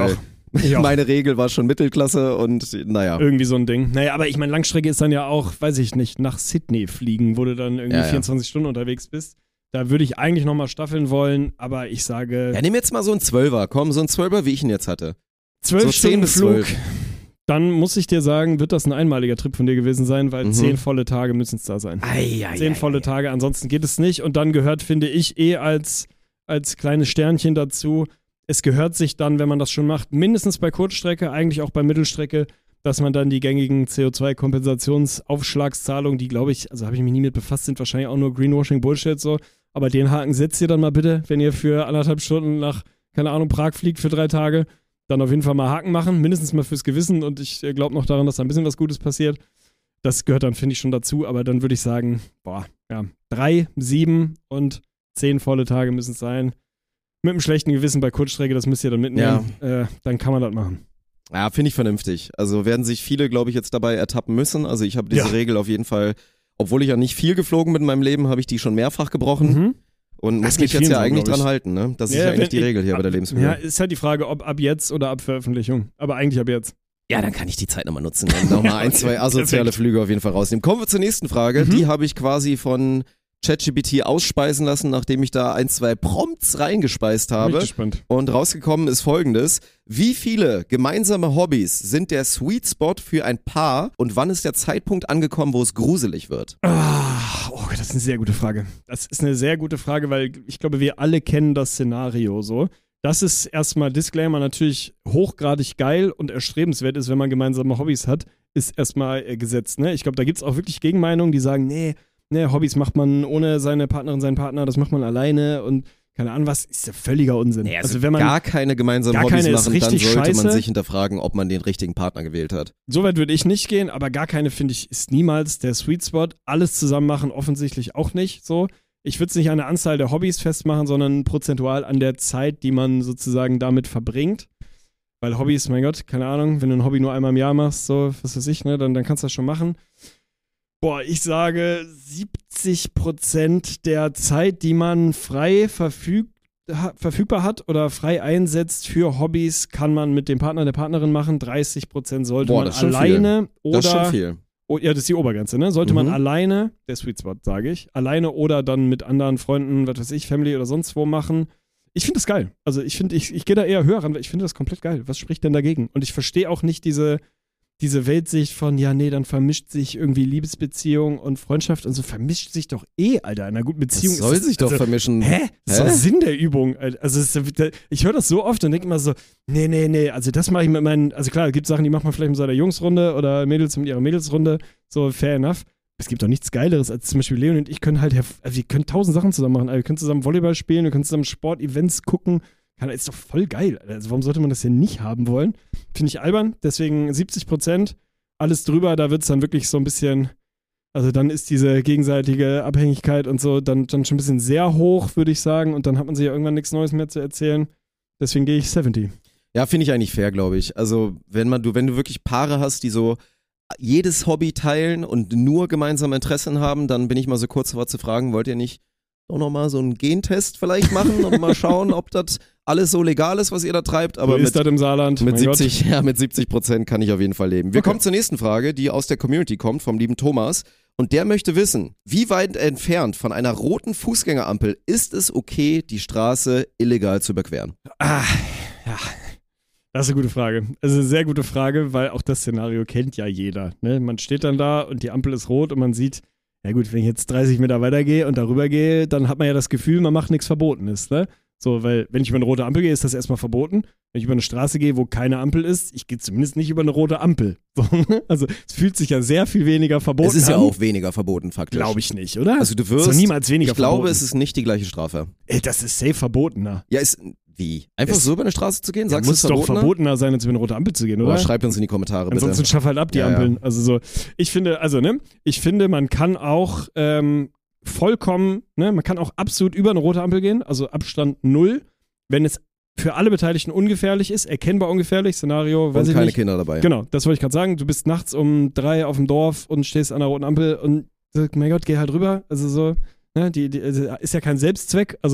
Ja. Meine Regel war schon Mittelklasse und naja. Irgendwie so ein Ding. Naja, aber ich meine, Langstrecke ist dann ja auch, weiß ich nicht, nach Sydney fliegen, wo du dann irgendwie Ja, ja. vierundzwanzig Stunden unterwegs bist. Da würde ich eigentlich nochmal staffeln wollen, aber ich sage... Ja, nimm jetzt mal so einen Zwölfer, komm, so einen Zwölfer, wie ich ihn jetzt hatte. zwölf so Stunden zehn bis Flug, zwölf. dann muss ich dir sagen, wird das ein einmaliger Trip von dir gewesen sein, weil Mhm. zehn volle Tage müssen es da sein. Ei, ei, Zehn ei, volle ei. Tage, ansonsten geht es nicht. Und dann gehört, finde ich, eh als, als kleines Sternchen dazu, es gehört sich dann, wenn man das schon macht, mindestens bei Kurzstrecke, eigentlich auch bei Mittelstrecke, dass man dann die gängigen C O zwei Kompensationsaufschlagszahlungen, die, glaube ich, also habe ich mich nie mit befasst, sind wahrscheinlich auch nur Greenwashing-Bullshit so, aber den Haken setzt ihr dann mal bitte, wenn ihr für anderthalb Stunden nach, keine Ahnung, Prag fliegt für drei Tage, dann auf jeden Fall mal Haken machen, mindestens mal fürs Gewissen und ich glaube noch daran, dass da ein bisschen was Gutes passiert. Das gehört dann, finde ich, schon dazu, aber dann würde ich sagen, boah, ja, drei, sieben und zehn volle Tage müssen es sein. Mit einem schlechten Gewissen bei Kurzstrecke, das müsst ihr dann mitnehmen, ja. äh, dann kann man das machen. Ja, finde ich vernünftig. Also werden sich viele, glaube ich, jetzt dabei ertappen müssen. Also ich habe diese Ja. Regel auf jeden Fall, obwohl ich ja nicht viel geflogen bin in meinem Leben, habe ich die schon mehrfach gebrochen. Mhm. Und muss Das mich geht jetzt vielen ja so, eigentlich glaub ich. dran halten, ne? Das ist Ja, ja eigentlich wenn die ich- Regel hier ab, bei der Lebensmittel. Ja, ist halt die Frage, ob ab jetzt oder ab Veröffentlichung. Aber eigentlich ab jetzt. Ja, dann kann ich die Zeit nochmal nutzen und nochmal ein, zwei asoziale Perfekt. Flüge auf jeden Fall rausnehmen. Kommen wir zur nächsten Frage. Mhm. Die habe ich quasi von ChatGPT ausspeisen lassen, nachdem ich da ein, zwei Prompts reingespeist Bin habe. ich gespannt. Und rausgekommen ist folgendes. Wie viele gemeinsame Hobbys sind der Sweet Spot für ein Paar und wann ist der Zeitpunkt angekommen, wo es gruselig wird? Ah, oh, das ist eine sehr gute Frage. Das ist eine sehr gute Frage, weil ich glaube, wir alle kennen das Szenario so. Das ist erstmal Disclaimer natürlich hochgradig geil und erstrebenswert ist, wenn man gemeinsame Hobbys hat, ist erstmal äh, gesetzt. Ne? Ich glaube, da gibt es auch wirklich Gegenmeinungen, die sagen, nee, nee, Hobbys macht man ohne seine Partnerin, seinen Partner, das macht man alleine und keine Ahnung was, ist ja völliger Unsinn. Nee, also, also wenn man gar keine gemeinsamen gar Hobbys keine ist machen, dann richtig sollte man scheiße. sich hinterfragen, ob man den richtigen Partner gewählt hat. So weit würde ich nicht gehen, aber gar keine, finde ich, ist niemals der Sweet Spot. Alles zusammen machen offensichtlich auch nicht so. Ich würde es nicht an der Anzahl der Hobbys festmachen, sondern prozentual an der Zeit, die man sozusagen damit verbringt. Weil Hobbys, mein Gott, keine Ahnung, wenn du ein Hobby nur einmal im Jahr machst, so, was weiß ich, ne, dann, dann kannst du das schon machen. Boah, ich sage siebzig Prozent der Zeit, die man frei verfügt, ha, verfügbar hat oder frei einsetzt für Hobbys, kann man mit dem Partner, der Partnerin machen. dreißig Prozent sollte Boah, man das ist schon alleine oder... Das ist schon viel. Oh, ja, das ist die Obergrenze, ne? Sollte man Mhm. alleine, der Sweet Spot, sage ich, alleine oder dann mit anderen Freunden, was weiß ich, Family oder sonst wo machen. Ich finde das geil. Also ich finde, ich, ich gehe da eher höher ran, weil ich finde das komplett geil. Was spricht denn dagegen? Und ich verstehe auch nicht diese, diese Weltsicht von, ja, nee, dann vermischt sich irgendwie Liebesbeziehung und Freundschaft und so vermischt sich doch eh, Alter. In einer guten Beziehung Das soll ist sich doch also, vermischen. Hä? Das ist Hä? doch Sinn der Übung. Alter. Also es ist, ich höre das so oft und denke immer so, nee, nee, nee, also das mache ich mit meinen, also klar, es gibt Sachen, die macht man vielleicht mit seiner Jungsrunde oder Mädels mit ihrer Mädelsrunde, so fair enough. Es gibt doch nichts Geileres, als zum Beispiel Leon und ich können halt, herv- also wir können tausend Sachen zusammen machen. Also wir können zusammen Volleyball spielen, wir können zusammen Sportevents gucken. Kann, ist doch voll geil. Also warum sollte man das denn nicht haben wollen? Finde ich albern. Deswegen siebzig Prozent, alles drüber, da wird es dann wirklich so ein bisschen, also dann ist diese gegenseitige Abhängigkeit und so dann, dann schon ein bisschen sehr hoch, würde ich sagen. Und dann hat man sich ja irgendwann nichts Neues mehr zu erzählen. Deswegen gehe ich siebzig. Ja, finde ich eigentlich fair, glaube ich. Also wenn man, du, wenn du wirklich Paare hast, die so jedes Hobby teilen und nur gemeinsame Interessen haben, dann bin ich mal so kurz davor zu fragen, wollt ihr nicht doch nochmal so einen Gentest vielleicht machen und mal schauen, ob das alles so legal ist, was ihr da treibt. Aber so mit, ist das im Saarland. mit mein Gott. siebzig, ja, mit siebzig Prozent kann ich auf jeden Fall leben. Wir Okay. kommen zur nächsten Frage, die aus der Community kommt, vom lieben Thomas. Und der möchte wissen, wie weit entfernt von einer roten Fußgängerampel ist es okay, die Straße illegal zu überqueren? Ah, ja. Das ist eine gute Frage. Das ist eine sehr gute Frage, weil auch das Szenario kennt ja jeder. Ne? Man steht dann da und die Ampel ist rot und man sieht, ja gut, wenn ich jetzt dreißig Meter weitergehe und darüber gehe, dann hat man ja das Gefühl, man macht nichts Verbotenes. Ne? So, weil wenn ich über eine rote Ampel gehe, ist das erstmal verboten. Wenn ich über eine Straße gehe, wo keine Ampel ist, ich gehe zumindest nicht über eine rote Ampel. So, ne? Also es fühlt sich ja sehr viel weniger verboten Es ist ja an. auch weniger verboten, faktisch. Glaube ich nicht, oder? Also du Ist wirst, doch niemals weniger ich glaube, verboten. es ist nicht die gleiche Strafe. Ey, das ist safe verbotener. Ja, ist, wie? Einfach Es- so über eine Straße zu gehen? Ja, Sagst du muss es doch verbotener? verbotener sein, als über eine rote Ampel zu gehen, oder? Oder schreibt uns in die Kommentare, bitte. Ansonsten schaff halt ab die Ja, ja. Ampeln. Also so, ich finde, also ne, ich finde, man kann auch ähm, vollkommen, ne, man kann auch absolut über eine rote Ampel gehen, also Abstand null, wenn es für alle Beteiligten ungefährlich ist, erkennbar ungefährlich, Szenario, weiß Und ich keine nicht. Kinder dabei. Genau, das wollte ich gerade sagen. Du bist nachts um drei auf dem Dorf und stehst an der roten Ampel und sagst, mein Gott, geh halt rüber. Also so, ne, die, die also ist ja kein Selbstzweck. Also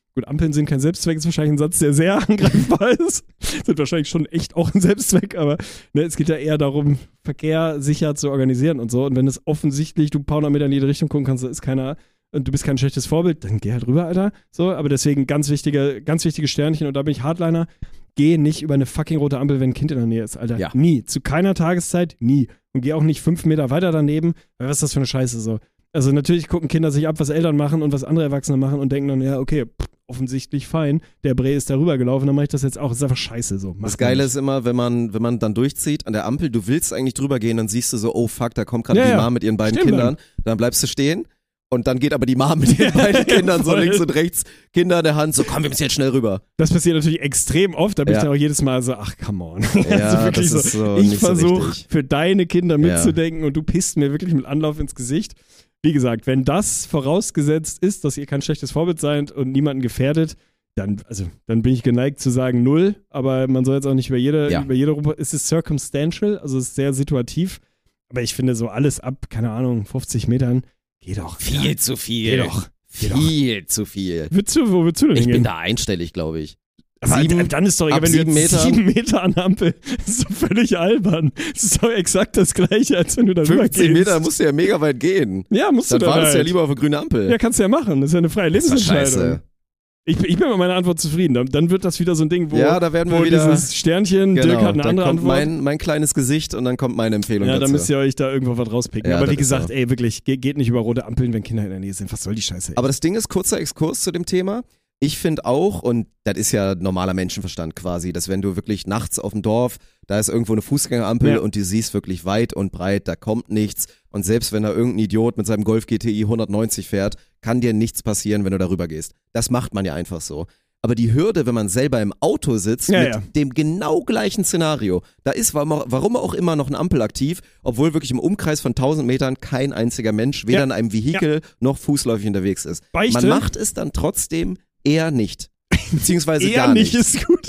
Gut, Ampeln sind kein Selbstzweck, ist wahrscheinlich ein Satz, der sehr angreifbar ist. Sind wahrscheinlich schon echt auch ein Selbstzweck, aber ne, es geht ja eher darum, Verkehr sicher zu organisieren und so. Und wenn es offensichtlich, du ein paar hundert Meter in jede Richtung gucken kannst, da ist keiner und du bist kein schlechtes Vorbild, dann geh halt rüber, Alter. So, aber deswegen ganz wichtige, ganz wichtige Sternchen und da bin ich Hardliner. Geh nicht über eine fucking rote Ampel, wenn ein Kind in der Nähe ist, Alter. Ja. Nie. Zu keiner Tageszeit, nie. Und geh auch nicht fünf Meter weiter daneben, weil was ist das für eine Scheiße so? Also natürlich gucken Kinder sich ab, was Eltern machen und was andere Erwachsene machen und denken dann, ja, okay, pff, offensichtlich fein, der Bre ist darüber gelaufen, dann mache ich das jetzt auch. Das ist einfach scheiße so. Macht Das Geile ist immer, wenn man, wenn man dann durchzieht an der Ampel, du willst eigentlich drüber gehen, dann siehst du so, oh fuck, da kommt gerade Ja, die ja. Mom mit ihren beiden Stimmt Kindern, dann bleibst du stehen. Und dann geht aber die Mom mit ihren beiden Kindern so voll. links und rechts, Kinder in der Hand, so komm, wir müssen jetzt schnell rüber. Das passiert natürlich extrem oft, da bin Ja. ich dann auch jedes Mal so, ach, come on. Ja, also wirklich das ist so ich nicht so versuche richtig. für deine Kinder Ja. mitzudenken und du pisst mir wirklich mit Anlauf ins Gesicht. Wie gesagt, wenn das vorausgesetzt ist, dass ihr kein schlechtes Vorbild seid und niemanden gefährdet, dann, also, dann bin ich geneigt zu sagen null, aber man soll jetzt auch nicht über jede, Ja. über jede Ruhe, es ist circumstantial, also es ist sehr situativ, aber ich finde so alles ab, keine Ahnung, fünfzig Metern, geht doch. Viel zu viel. Geh doch. Geh doch. Viel zu viel. Willst du, wo willst du denn Ich hingehen? bin da einstellig, glaube ich. Aber Sieben- dann ist doch egal, ab wenn du sieben jetzt Meter. sieben Meter an der Ampel, das ist doch völlig albern. Das ist doch exakt das Gleiche, als wenn du da fünfzig rübergehst. Meter musst du ja mega weit gehen. Ja, musst Dann du da wartest du ja halt. lieber auf eine grüne Ampel. Ja, kannst du ja machen. Das ist ja eine freie Das ist doch Lebensentscheidung. scheiße. Ich, ich bin mit meiner Antwort zufrieden. Dann, dann wird das wieder so ein Ding, wo, Ja, da werden wir wo wieder- dieses Sternchen, Genau, Dirk hat eine dann andere kommt Antwort. mein, mein kleines Gesicht und dann kommt meine Empfehlung Ja, dazu. dann müsst ihr euch da irgendwo was rauspicken. Ja, Aber das wie ist gesagt, so. ey, wirklich, ge geht nicht über rote Ampeln, wenn Kinder in der Nähe sind. Was soll die Scheiße? Ey? Aber das Ding ist, kurzer Exkurs zu dem Thema. Ich finde auch, und das ist ja normaler Menschenverstand quasi, dass wenn du wirklich nachts auf dem Dorf, da ist irgendwo eine Fußgängerampel Ja. und du siehst wirklich weit und breit, da kommt nichts. Und selbst wenn da irgendein Idiot mit seinem Golf G T I hundertneunzig fährt, kann dir nichts passieren, wenn du darüber gehst. Das macht man ja einfach so. Aber die Hürde, wenn man selber im Auto sitzt, Ja, mit ja. dem genau gleichen Szenario, da ist warum warum auch immer noch eine Ampel aktiv, obwohl wirklich im Umkreis von tausend Metern kein einziger Mensch weder Ja. in einem Vehikel noch fußläufig unterwegs ist. Beichte? Man macht es dann trotzdem eher nicht. Beziehungsweise Eher gar nicht nicht. ist gut.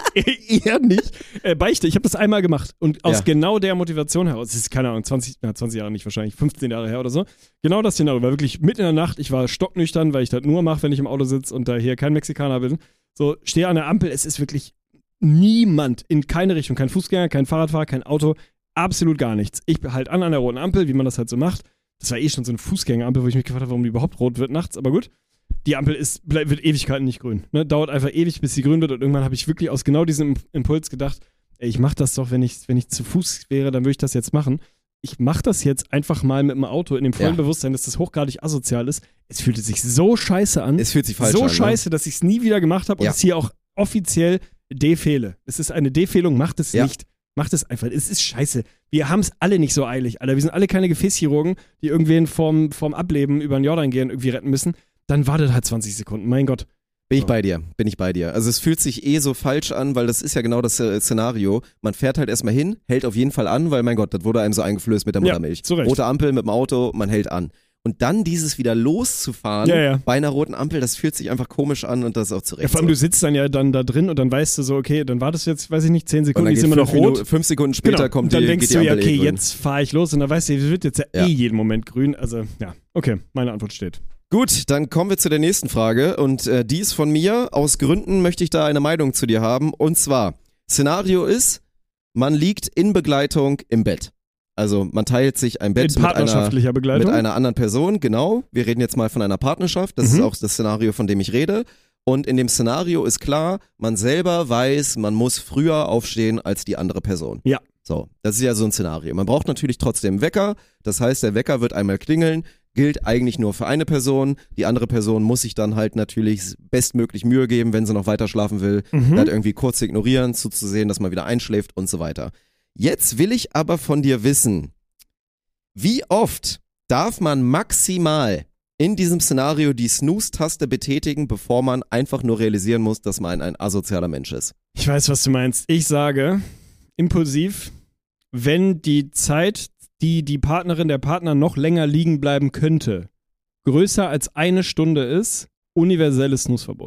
Eher nicht. Äh, Beichte, ich habe das einmal gemacht und aus Ja. genau der Motivation heraus, das ist keine Ahnung, zwanzig, na, zwanzig Jahre nicht wahrscheinlich, fünfzehn Jahre her oder so, genau das Szenario, war wirklich mitten in der Nacht, ich war stocknüchtern, weil ich das nur mache, wenn ich im Auto sitze und da hier kein Mexikaner bin, so, stehe an der Ampel, es ist wirklich niemand in keine Richtung, kein Fußgänger, kein Fahrradfahrer, kein Auto, absolut gar nichts. Ich halt an an der roten Ampel, wie man das halt so macht, das war eh schon so eine Fußgängerampel, wo ich mich gefragt habe, warum die überhaupt rot wird nachts, aber gut. Die Ampel ist, bleib, wird Ewigkeiten nicht grün. Ne? Dauert einfach ewig, bis sie grün wird und irgendwann habe ich wirklich aus genau diesem Impuls gedacht, ey, ich mach das doch, wenn ich, wenn ich zu Fuß wäre, dann würde ich das jetzt machen. Ich mache das jetzt einfach mal mit dem Auto in dem vollen Ja. Bewusstsein, dass das hochgradig asozial ist. Es fühlte sich so scheiße an. Es fühlt sich falsch so an. Ne? scheiße, dass ich es nie wieder gemacht habe und Ja. es hier auch offiziell defehle. Es ist eine Defehlung, macht es Ja. nicht. Macht es einfach. Es ist scheiße. Wir haben es alle nicht so eilig, Alter. Wir sind alle keine Gefäßchirurgen, die irgendwen vorm, vorm Ableben über den Jordan gehen irgendwie retten müssen. Dann wartet halt zwanzig Sekunden. Mein Gott. Bin ich So. bei dir, bin ich bei dir. Also es fühlt sich eh so falsch an, weil das ist ja genau das äh, Szenario. Man fährt halt erstmal hin, hält auf jeden Fall an, weil mein Gott, das wurde einem so eingeflößt mit der Ja, Muttermilch. zu Recht. Rote Ampel mit dem Auto, man hält an. Und dann dieses wieder loszufahren Ja, ja. bei einer roten Ampel, das fühlt sich einfach komisch an und das ist auch zu Recht. Ja, vor allem, so. du sitzt dann ja dann da drin und dann weißt du so, okay, dann wartest du jetzt, weiß ich nicht, zehn und Sekunden, dann die geht ist immer noch fünf, rot. Minuten, fünf Sekunden später Genau. kommt und dann die, denkst geht die du ja, Ampel okay, eh grün. jetzt fahre ich los und dann weißt du, es wird jetzt ja, Ja. eh jeden Moment grün. Also, ja, okay, meine Antwort steht. Gut, dann kommen wir zu der nächsten Frage und äh, die ist von mir. Aus Gründen möchte ich da eine Meinung zu dir haben. Und zwar, Szenario ist, man liegt in Begleitung im Bett. Also man teilt sich ein Bett In mit einer, partnerschaftlicher Begleitung. mit einer anderen Person, genau. Wir reden jetzt mal von einer Partnerschaft. Das Mhm. ist auch das Szenario, von dem ich rede. Und in dem Szenario ist klar, man selber weiß, man muss früher aufstehen als die andere Person. Ja. So, das ist ja so ein Szenario. Man braucht natürlich trotzdem einen Wecker. Das heißt, der Wecker wird einmal klingeln, gilt eigentlich nur für eine Person. Die andere Person muss sich dann halt natürlich bestmöglich Mühe geben, wenn sie noch weiter schlafen will. Mhm. Halt irgendwie kurz ignorieren, zuzusehen, dass man wieder einschläft und so weiter. Jetzt will ich aber von dir wissen, wie oft darf man maximal in diesem Szenario die Snooze-Taste betätigen, bevor man einfach nur realisieren muss, dass man ein asozialer Mensch ist? Ich weiß, was du meinst. Ich sage, impulsiv, wenn die Zeit, die die Partnerin, der Partner noch länger liegen bleiben könnte, größer als eine Stunde ist, universelles Snooze-Verbot.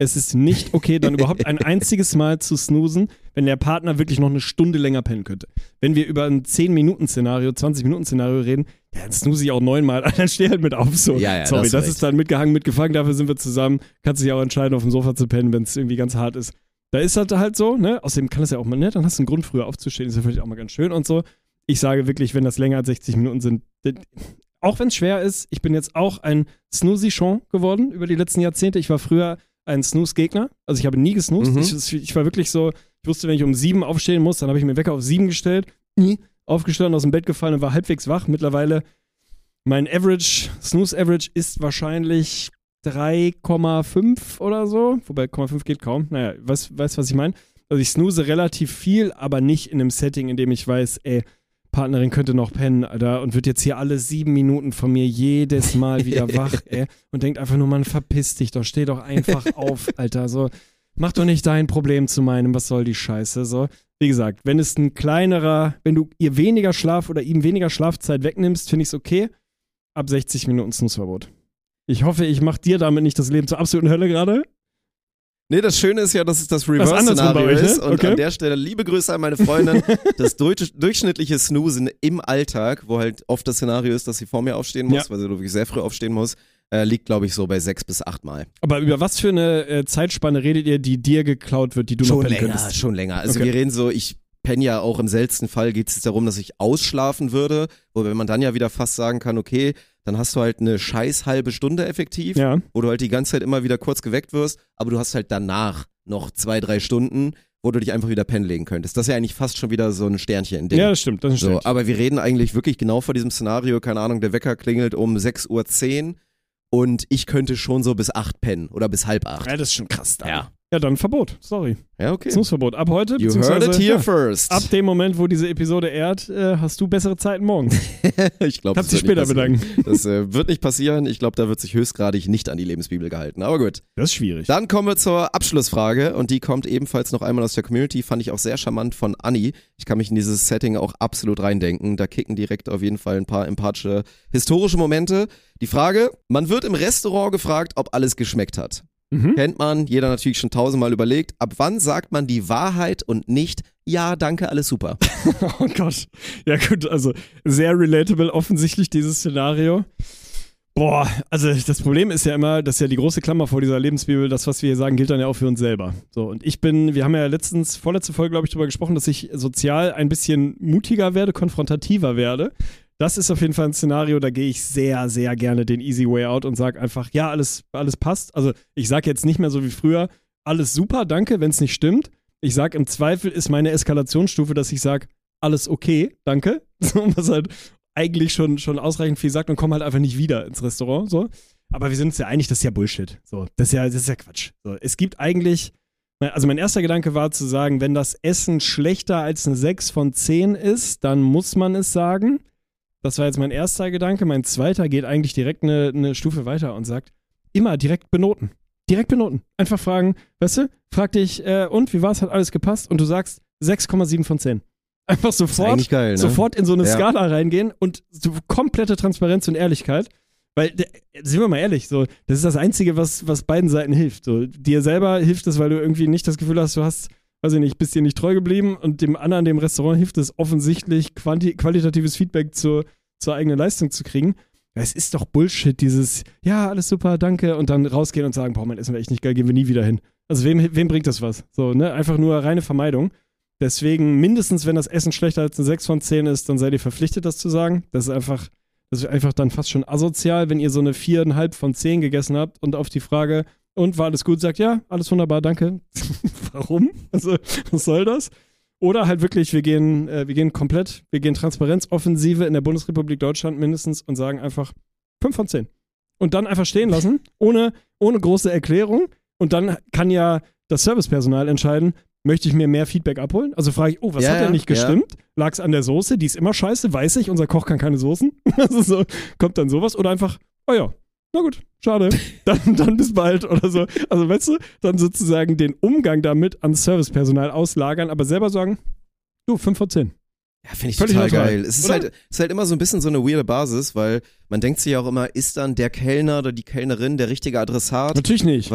Es ist nicht okay, dann überhaupt ein einziges Mal zu snoosen, wenn der Partner wirklich noch eine Stunde länger pennen könnte. Wenn wir über ein zehn-Minuten-Szenario, zwanzig-Minuten-Szenario reden, ja, dann snooze ich auch neunmal, dann steh halt mit auf so. Ja, ja, Sorry, das, das recht. ist dann mitgehangen, mitgefangen, dafür sind wir zusammen. Kannst dich auch entscheiden, auf dem Sofa zu pennen, wenn es irgendwie ganz hart ist. Da ist das halt so, ne? Außerdem kann es ja auch mal, ne? Dann hast du einen Grund, früher aufzustehen, ist ja vielleicht auch mal ganz schön und so. Ich sage wirklich, wenn das länger als sechzig Minuten sind, auch wenn es schwer ist, ich bin jetzt auch ein Snoozy-Chon geworden über die letzten Jahrzehnte. Ich war früher ein Snooze-Gegner. Also ich habe nie gesnoozt. Mhm. Ich, ich war wirklich so, ich wusste, wenn ich um sieben aufstehen muss, dann habe ich mir den Wecker auf sieben gestellt, nie aufgestanden, aus dem Bett gefallen und war halbwegs wach. Mittlerweile, mein Average, Snooze-Average ist wahrscheinlich drei Komma fünf oder so. Wobei, Komma fünf geht kaum. Naja, weißt du, was ich meine? Also ich snooze relativ viel, aber nicht in einem Setting, in dem ich weiß, ey, Partnerin könnte noch pennen, Alter, und wird jetzt hier alle sieben Minuten von mir jedes Mal wieder wach, ey, und denkt einfach nur, Mann, verpiss dich doch, steh doch einfach auf, Alter, so, mach doch nicht dein Problem zu meinem, was soll die Scheiße, so. Wie gesagt, wenn es ein kleinerer, wenn du ihr weniger Schlaf oder ihm weniger Schlafzeit wegnimmst, finde ich es okay, ab sechzig Minuten Snooze-Verbot. Ich hoffe, ich mache dir damit nicht das Leben zur absoluten Hölle gerade. Nee, das Schöne ist ja, dass es das andersrum Reverse-Szenario bei euch, ne? ist. Und Okay. an der Stelle liebe Grüße an meine Freundin. Das durch, durchschnittliche Snoozen im Alltag, wo halt oft das Szenario ist, dass sie vor mir aufstehen muss, Ja. weil sie wirklich sehr früh aufstehen muss, äh, liegt, glaube ich, so bei sechs bis acht Mal. Aber über was für eine äh, Zeitspanne redet ihr, die dir geklaut wird, die du Schon noch pennen länger, könntest? schon länger. Also Okay. wir reden so, ich penne ja auch im seltensten Fall, geht es darum, dass ich ausschlafen würde, wobei man dann ja wieder fast sagen kann, okay, dann hast du halt eine scheiß halbe Stunde effektiv, Ja. wo du halt die ganze Zeit immer wieder kurz geweckt wirst, aber du hast halt danach noch zwei, drei Stunden, wo du dich einfach wieder pennen legen könntest. Das ist ja eigentlich fast schon wieder so ein Sternchen-Ding. Ja, das stimmt, das So, stimmt. aber wir reden eigentlich wirklich genau vor diesem Szenario, keine Ahnung, der Wecker klingelt um sechs Uhr zehn und ich könnte schon so bis acht pennen oder bis halb acht. Ja, das ist schon krass. Dann. Ja. Ja, dann Verbot. Sorry. Ja, okay. Snooze-Verbot. Ab heute, You heard beziehungsweise it here ja, first. ab dem Moment, wo diese Episode ehrt, äh, hast du bessere Zeiten morgen. Ich glaube, Kannst dich später bedanken. Das äh, wird nicht passieren. Ich glaube, da wird sich höchstgradig nicht an die Lebensbibel gehalten. Aber gut. Das ist schwierig. Dann kommen wir zur Abschlussfrage und die kommt ebenfalls noch einmal aus der Community. Fand ich auch sehr charmant von Anni. Ich kann mich in dieses Setting auch absolut reindenken. Da kicken direkt auf jeden Fall ein paar empathische, historische Momente. Die Frage, man wird im Restaurant gefragt, ob alles geschmeckt hat. Mhm. Kennt man, jeder natürlich schon tausendmal überlegt. Ab wann sagt man die Wahrheit und nicht, ja, danke, alles super? Oh Gott. Ja gut, also sehr relatable offensichtlich dieses Szenario. Boah, also das Problem ist ja immer, das ist ja die große Klammer vor dieser Lebensbibel, das, was wir hier sagen, gilt dann ja auch für uns selber. So, und ich bin, wir haben ja letztens, vorletzte Folge, glaube ich, darüber gesprochen, dass ich sozial ein bisschen mutiger werde, konfrontativer werde. Das ist auf jeden Fall ein Szenario, da gehe ich sehr, sehr gerne den easy way out und sage einfach, ja, alles, alles passt. Also ich sage jetzt nicht mehr so wie früher, alles super, danke, wenn es nicht stimmt. Ich sage, im Zweifel ist meine Eskalationsstufe, dass ich sage, alles okay, danke. So, was halt eigentlich schon, schon ausreichend viel sagt und komme halt einfach nicht wieder ins Restaurant. So. Aber wir sind uns ja einig, das ist ja Bullshit. So, das ist ja, das ist ja Quatsch. So, es gibt eigentlich, also mein erster Gedanke war zu sagen, wenn das Essen schlechter als eine sechs von zehn ist, dann muss man es sagen. Das war jetzt mein erster Gedanke. Mein zweiter geht eigentlich direkt eine, eine Stufe weiter und sagt, immer direkt benoten. Direkt benoten. Einfach fragen, weißt du, frag dich, äh, und, wie war's, hat alles gepasst? Und du sagst sechs Komma sieben von zehn. Einfach sofort, eigentlich geil, ne? sofort in so eine Ja. Skala reingehen und so komplette Transparenz und Ehrlichkeit. Weil, der, sind wir mal ehrlich, so, das ist das Einzige, was, was beiden Seiten hilft. So, dir selber hilft es, weil du irgendwie nicht das Gefühl hast, du hast, weiß ich nicht, bist dir nicht treu geblieben und dem anderen, dem Restaurant, hilft es offensichtlich, quanti- qualitatives Feedback zur, zur eigenen Leistung zu kriegen. Es ist doch Bullshit, dieses, ja, alles super, danke, und dann rausgehen und sagen, boah, mein Essen wäre echt nicht geil, gehen wir nie wieder hin. Also wem, wem bringt das was? So, ne, einfach nur reine Vermeidung. Deswegen, mindestens, wenn das Essen schlechter als eine sechs von zehn ist, dann seid ihr verpflichtet, das zu sagen. Das ist einfach, das ist einfach dann fast schon asozial, wenn ihr so eine vier Komma fünf von zehn gegessen habt und auf die Frage, und war alles gut, sagt, ja, alles wunderbar, danke. Warum? Also, was soll das? Oder halt wirklich, wir gehen, äh, wir gehen komplett, wir gehen Transparenzoffensive in der Bundesrepublik Deutschland mindestens und sagen einfach fünf von zehn. Und dann einfach stehen lassen, ohne, ohne große Erklärung. Und dann kann ja das Servicepersonal entscheiden, möchte ich mir mehr Feedback abholen? Also frage ich, oh, was Ja, hat denn ja, nicht gestimmt? Lag es an der Soße? Die ist immer scheiße, weiß ich, unser Koch kann keine Soßen. Also so, kommt dann sowas. Oder einfach, oh ja, na gut, schade, dann, dann bis bald oder so. Also weißt du, dann sozusagen den Umgang damit ans Servicepersonal auslagern, aber selber sagen, du, fünf von zehn. Ja, finde ich Völlig total neutral, geil. Es ist oder? halt, ist halt immer so ein bisschen so eine weirde Basis, weil man denkt sich ja auch immer, ist dann der Kellner oder die Kellnerin der richtige Adressat? Natürlich nicht. Weil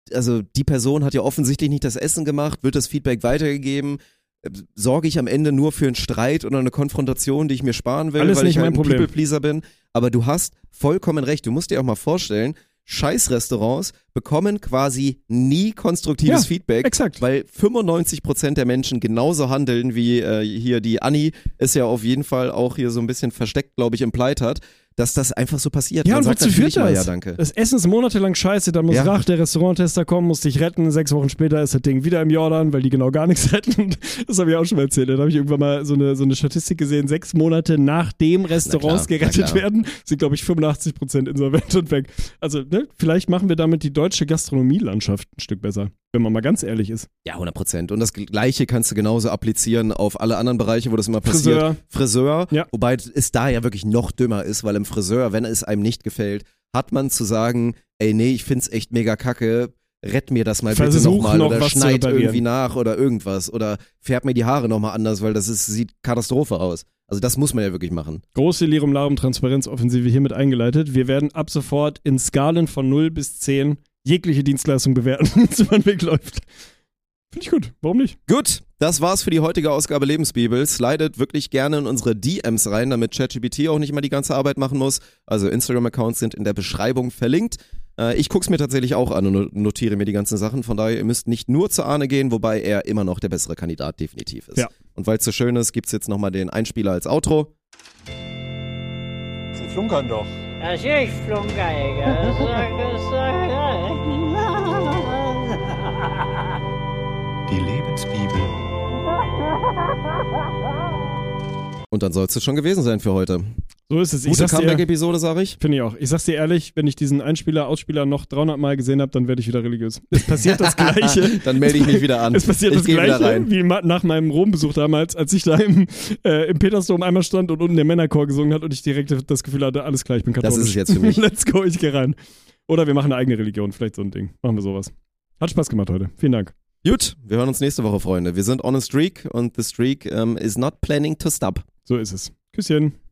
also die Person hat ja offensichtlich nicht das Essen gemacht, wird das Feedback weitergegeben, äh, sorge ich am Ende nur für einen Streit oder eine Konfrontation, die ich mir sparen will, Alles weil nicht ich halt mein ein Problem. People-Pleaser bin. Aber du hast vollkommen recht, du musst dir auch mal vorstellen, Scheißrestaurants bekommen quasi nie konstruktives Ja, Feedback, exakt. weil fünfundneunzig Prozent der Menschen genauso handeln, wie äh, hier die Anni es ja auf jeden Fall auch hier so ein bisschen versteckt, glaube ich, implied hat, dass das einfach so passiert. Ja, Man und sagt wozu natürlich führt immer, das? ja, danke. Das Essen ist monatelang scheiße, dann muss Ja. Rach, der Restauranttester, kommen, muss dich retten. Sechs Wochen später ist das Ding wieder im Jordan, weil die genau gar nichts retten. Das habe ich auch schon mal erzählt. Da habe ich irgendwann mal so eine, so eine Statistik gesehen. Sechs Monate nachdem Restaurants Na klar, gerettet na klar. werden, sind, glaube ich, fünfundachtzig Prozent insolvent und weg. Also, ne, vielleicht machen wir damit die deutsche Gastronomielandschaft ein Stück besser, wenn man mal ganz ehrlich ist. Ja, hundert Prozent. Und das Gleiche kannst du genauso applizieren auf alle anderen Bereiche, wo das immer passiert. Friseur. Friseur, Ja. wobei es da ja wirklich noch dümmer ist, weil im Friseur, wenn es einem nicht gefällt, hat man zu sagen, ey, nee, ich find's echt mega kacke, rett mir das mal bitte Versuch nochmal noch oder was zu schneid reparieren. irgendwie nach oder irgendwas oder färb mir die Haare nochmal anders, weil das ist, sieht Katastrophe aus. Also das muss man ja wirklich machen. Große Lirum Larum Transparenzoffensive hiermit eingeleitet. Wir werden ab sofort in Skalen von null bis zehn jegliche Dienstleistung bewerten, wenn es über den Weg läuft. Finde ich gut. Warum nicht? Gut, das war's für die heutige Ausgabe Lebensbibel. Slidet wirklich gerne in unsere D Ms rein, damit ChatGPT auch nicht mal die ganze Arbeit machen muss. Also Instagram-Accounts sind in der Beschreibung verlinkt. Äh, ich guck's mir tatsächlich auch an und notiere mir die ganzen Sachen. Von daher, ihr müsst nicht nur zu Arne gehen, wobei er immer noch der bessere Kandidat definitiv ist. Ja. Und weil es so schön ist, gibt's jetzt nochmal den Einspieler als Outro. Sie flunkern doch. Natürlich, Flunkeiger. Die Lebensbibel. Und dann soll's es schon gewesen sein für heute. So ist es. Ich Gute sag's dir, Comeback-Episode, sag ich. finde ich auch. Ich sag's dir ehrlich, wenn ich diesen Einspieler, Ausspieler noch dreihundert Mal gesehen habe, dann werde ich wieder religiös. Es passiert das Gleiche. Dann melde ich mich wieder an. Es passiert ich das geh wieder Gleiche rein. wie ma- nach meinem Rom-Besuch damals, als ich da im, äh, im Petersdom einmal stand und unten der Männerchor gesungen hat und ich direkt das Gefühl hatte, alles klar, ich bin katholisch. Das ist es jetzt für mich. Let's go, ich gehe rein. Oder wir machen eine eigene Religion, vielleicht so ein Ding. Machen wir sowas. Hat Spaß gemacht heute. Vielen Dank. Gut, wir hören uns nächste Woche, Freunde. Wir sind on a streak und the streak um, is not planning to stop. So ist es. Küsschen.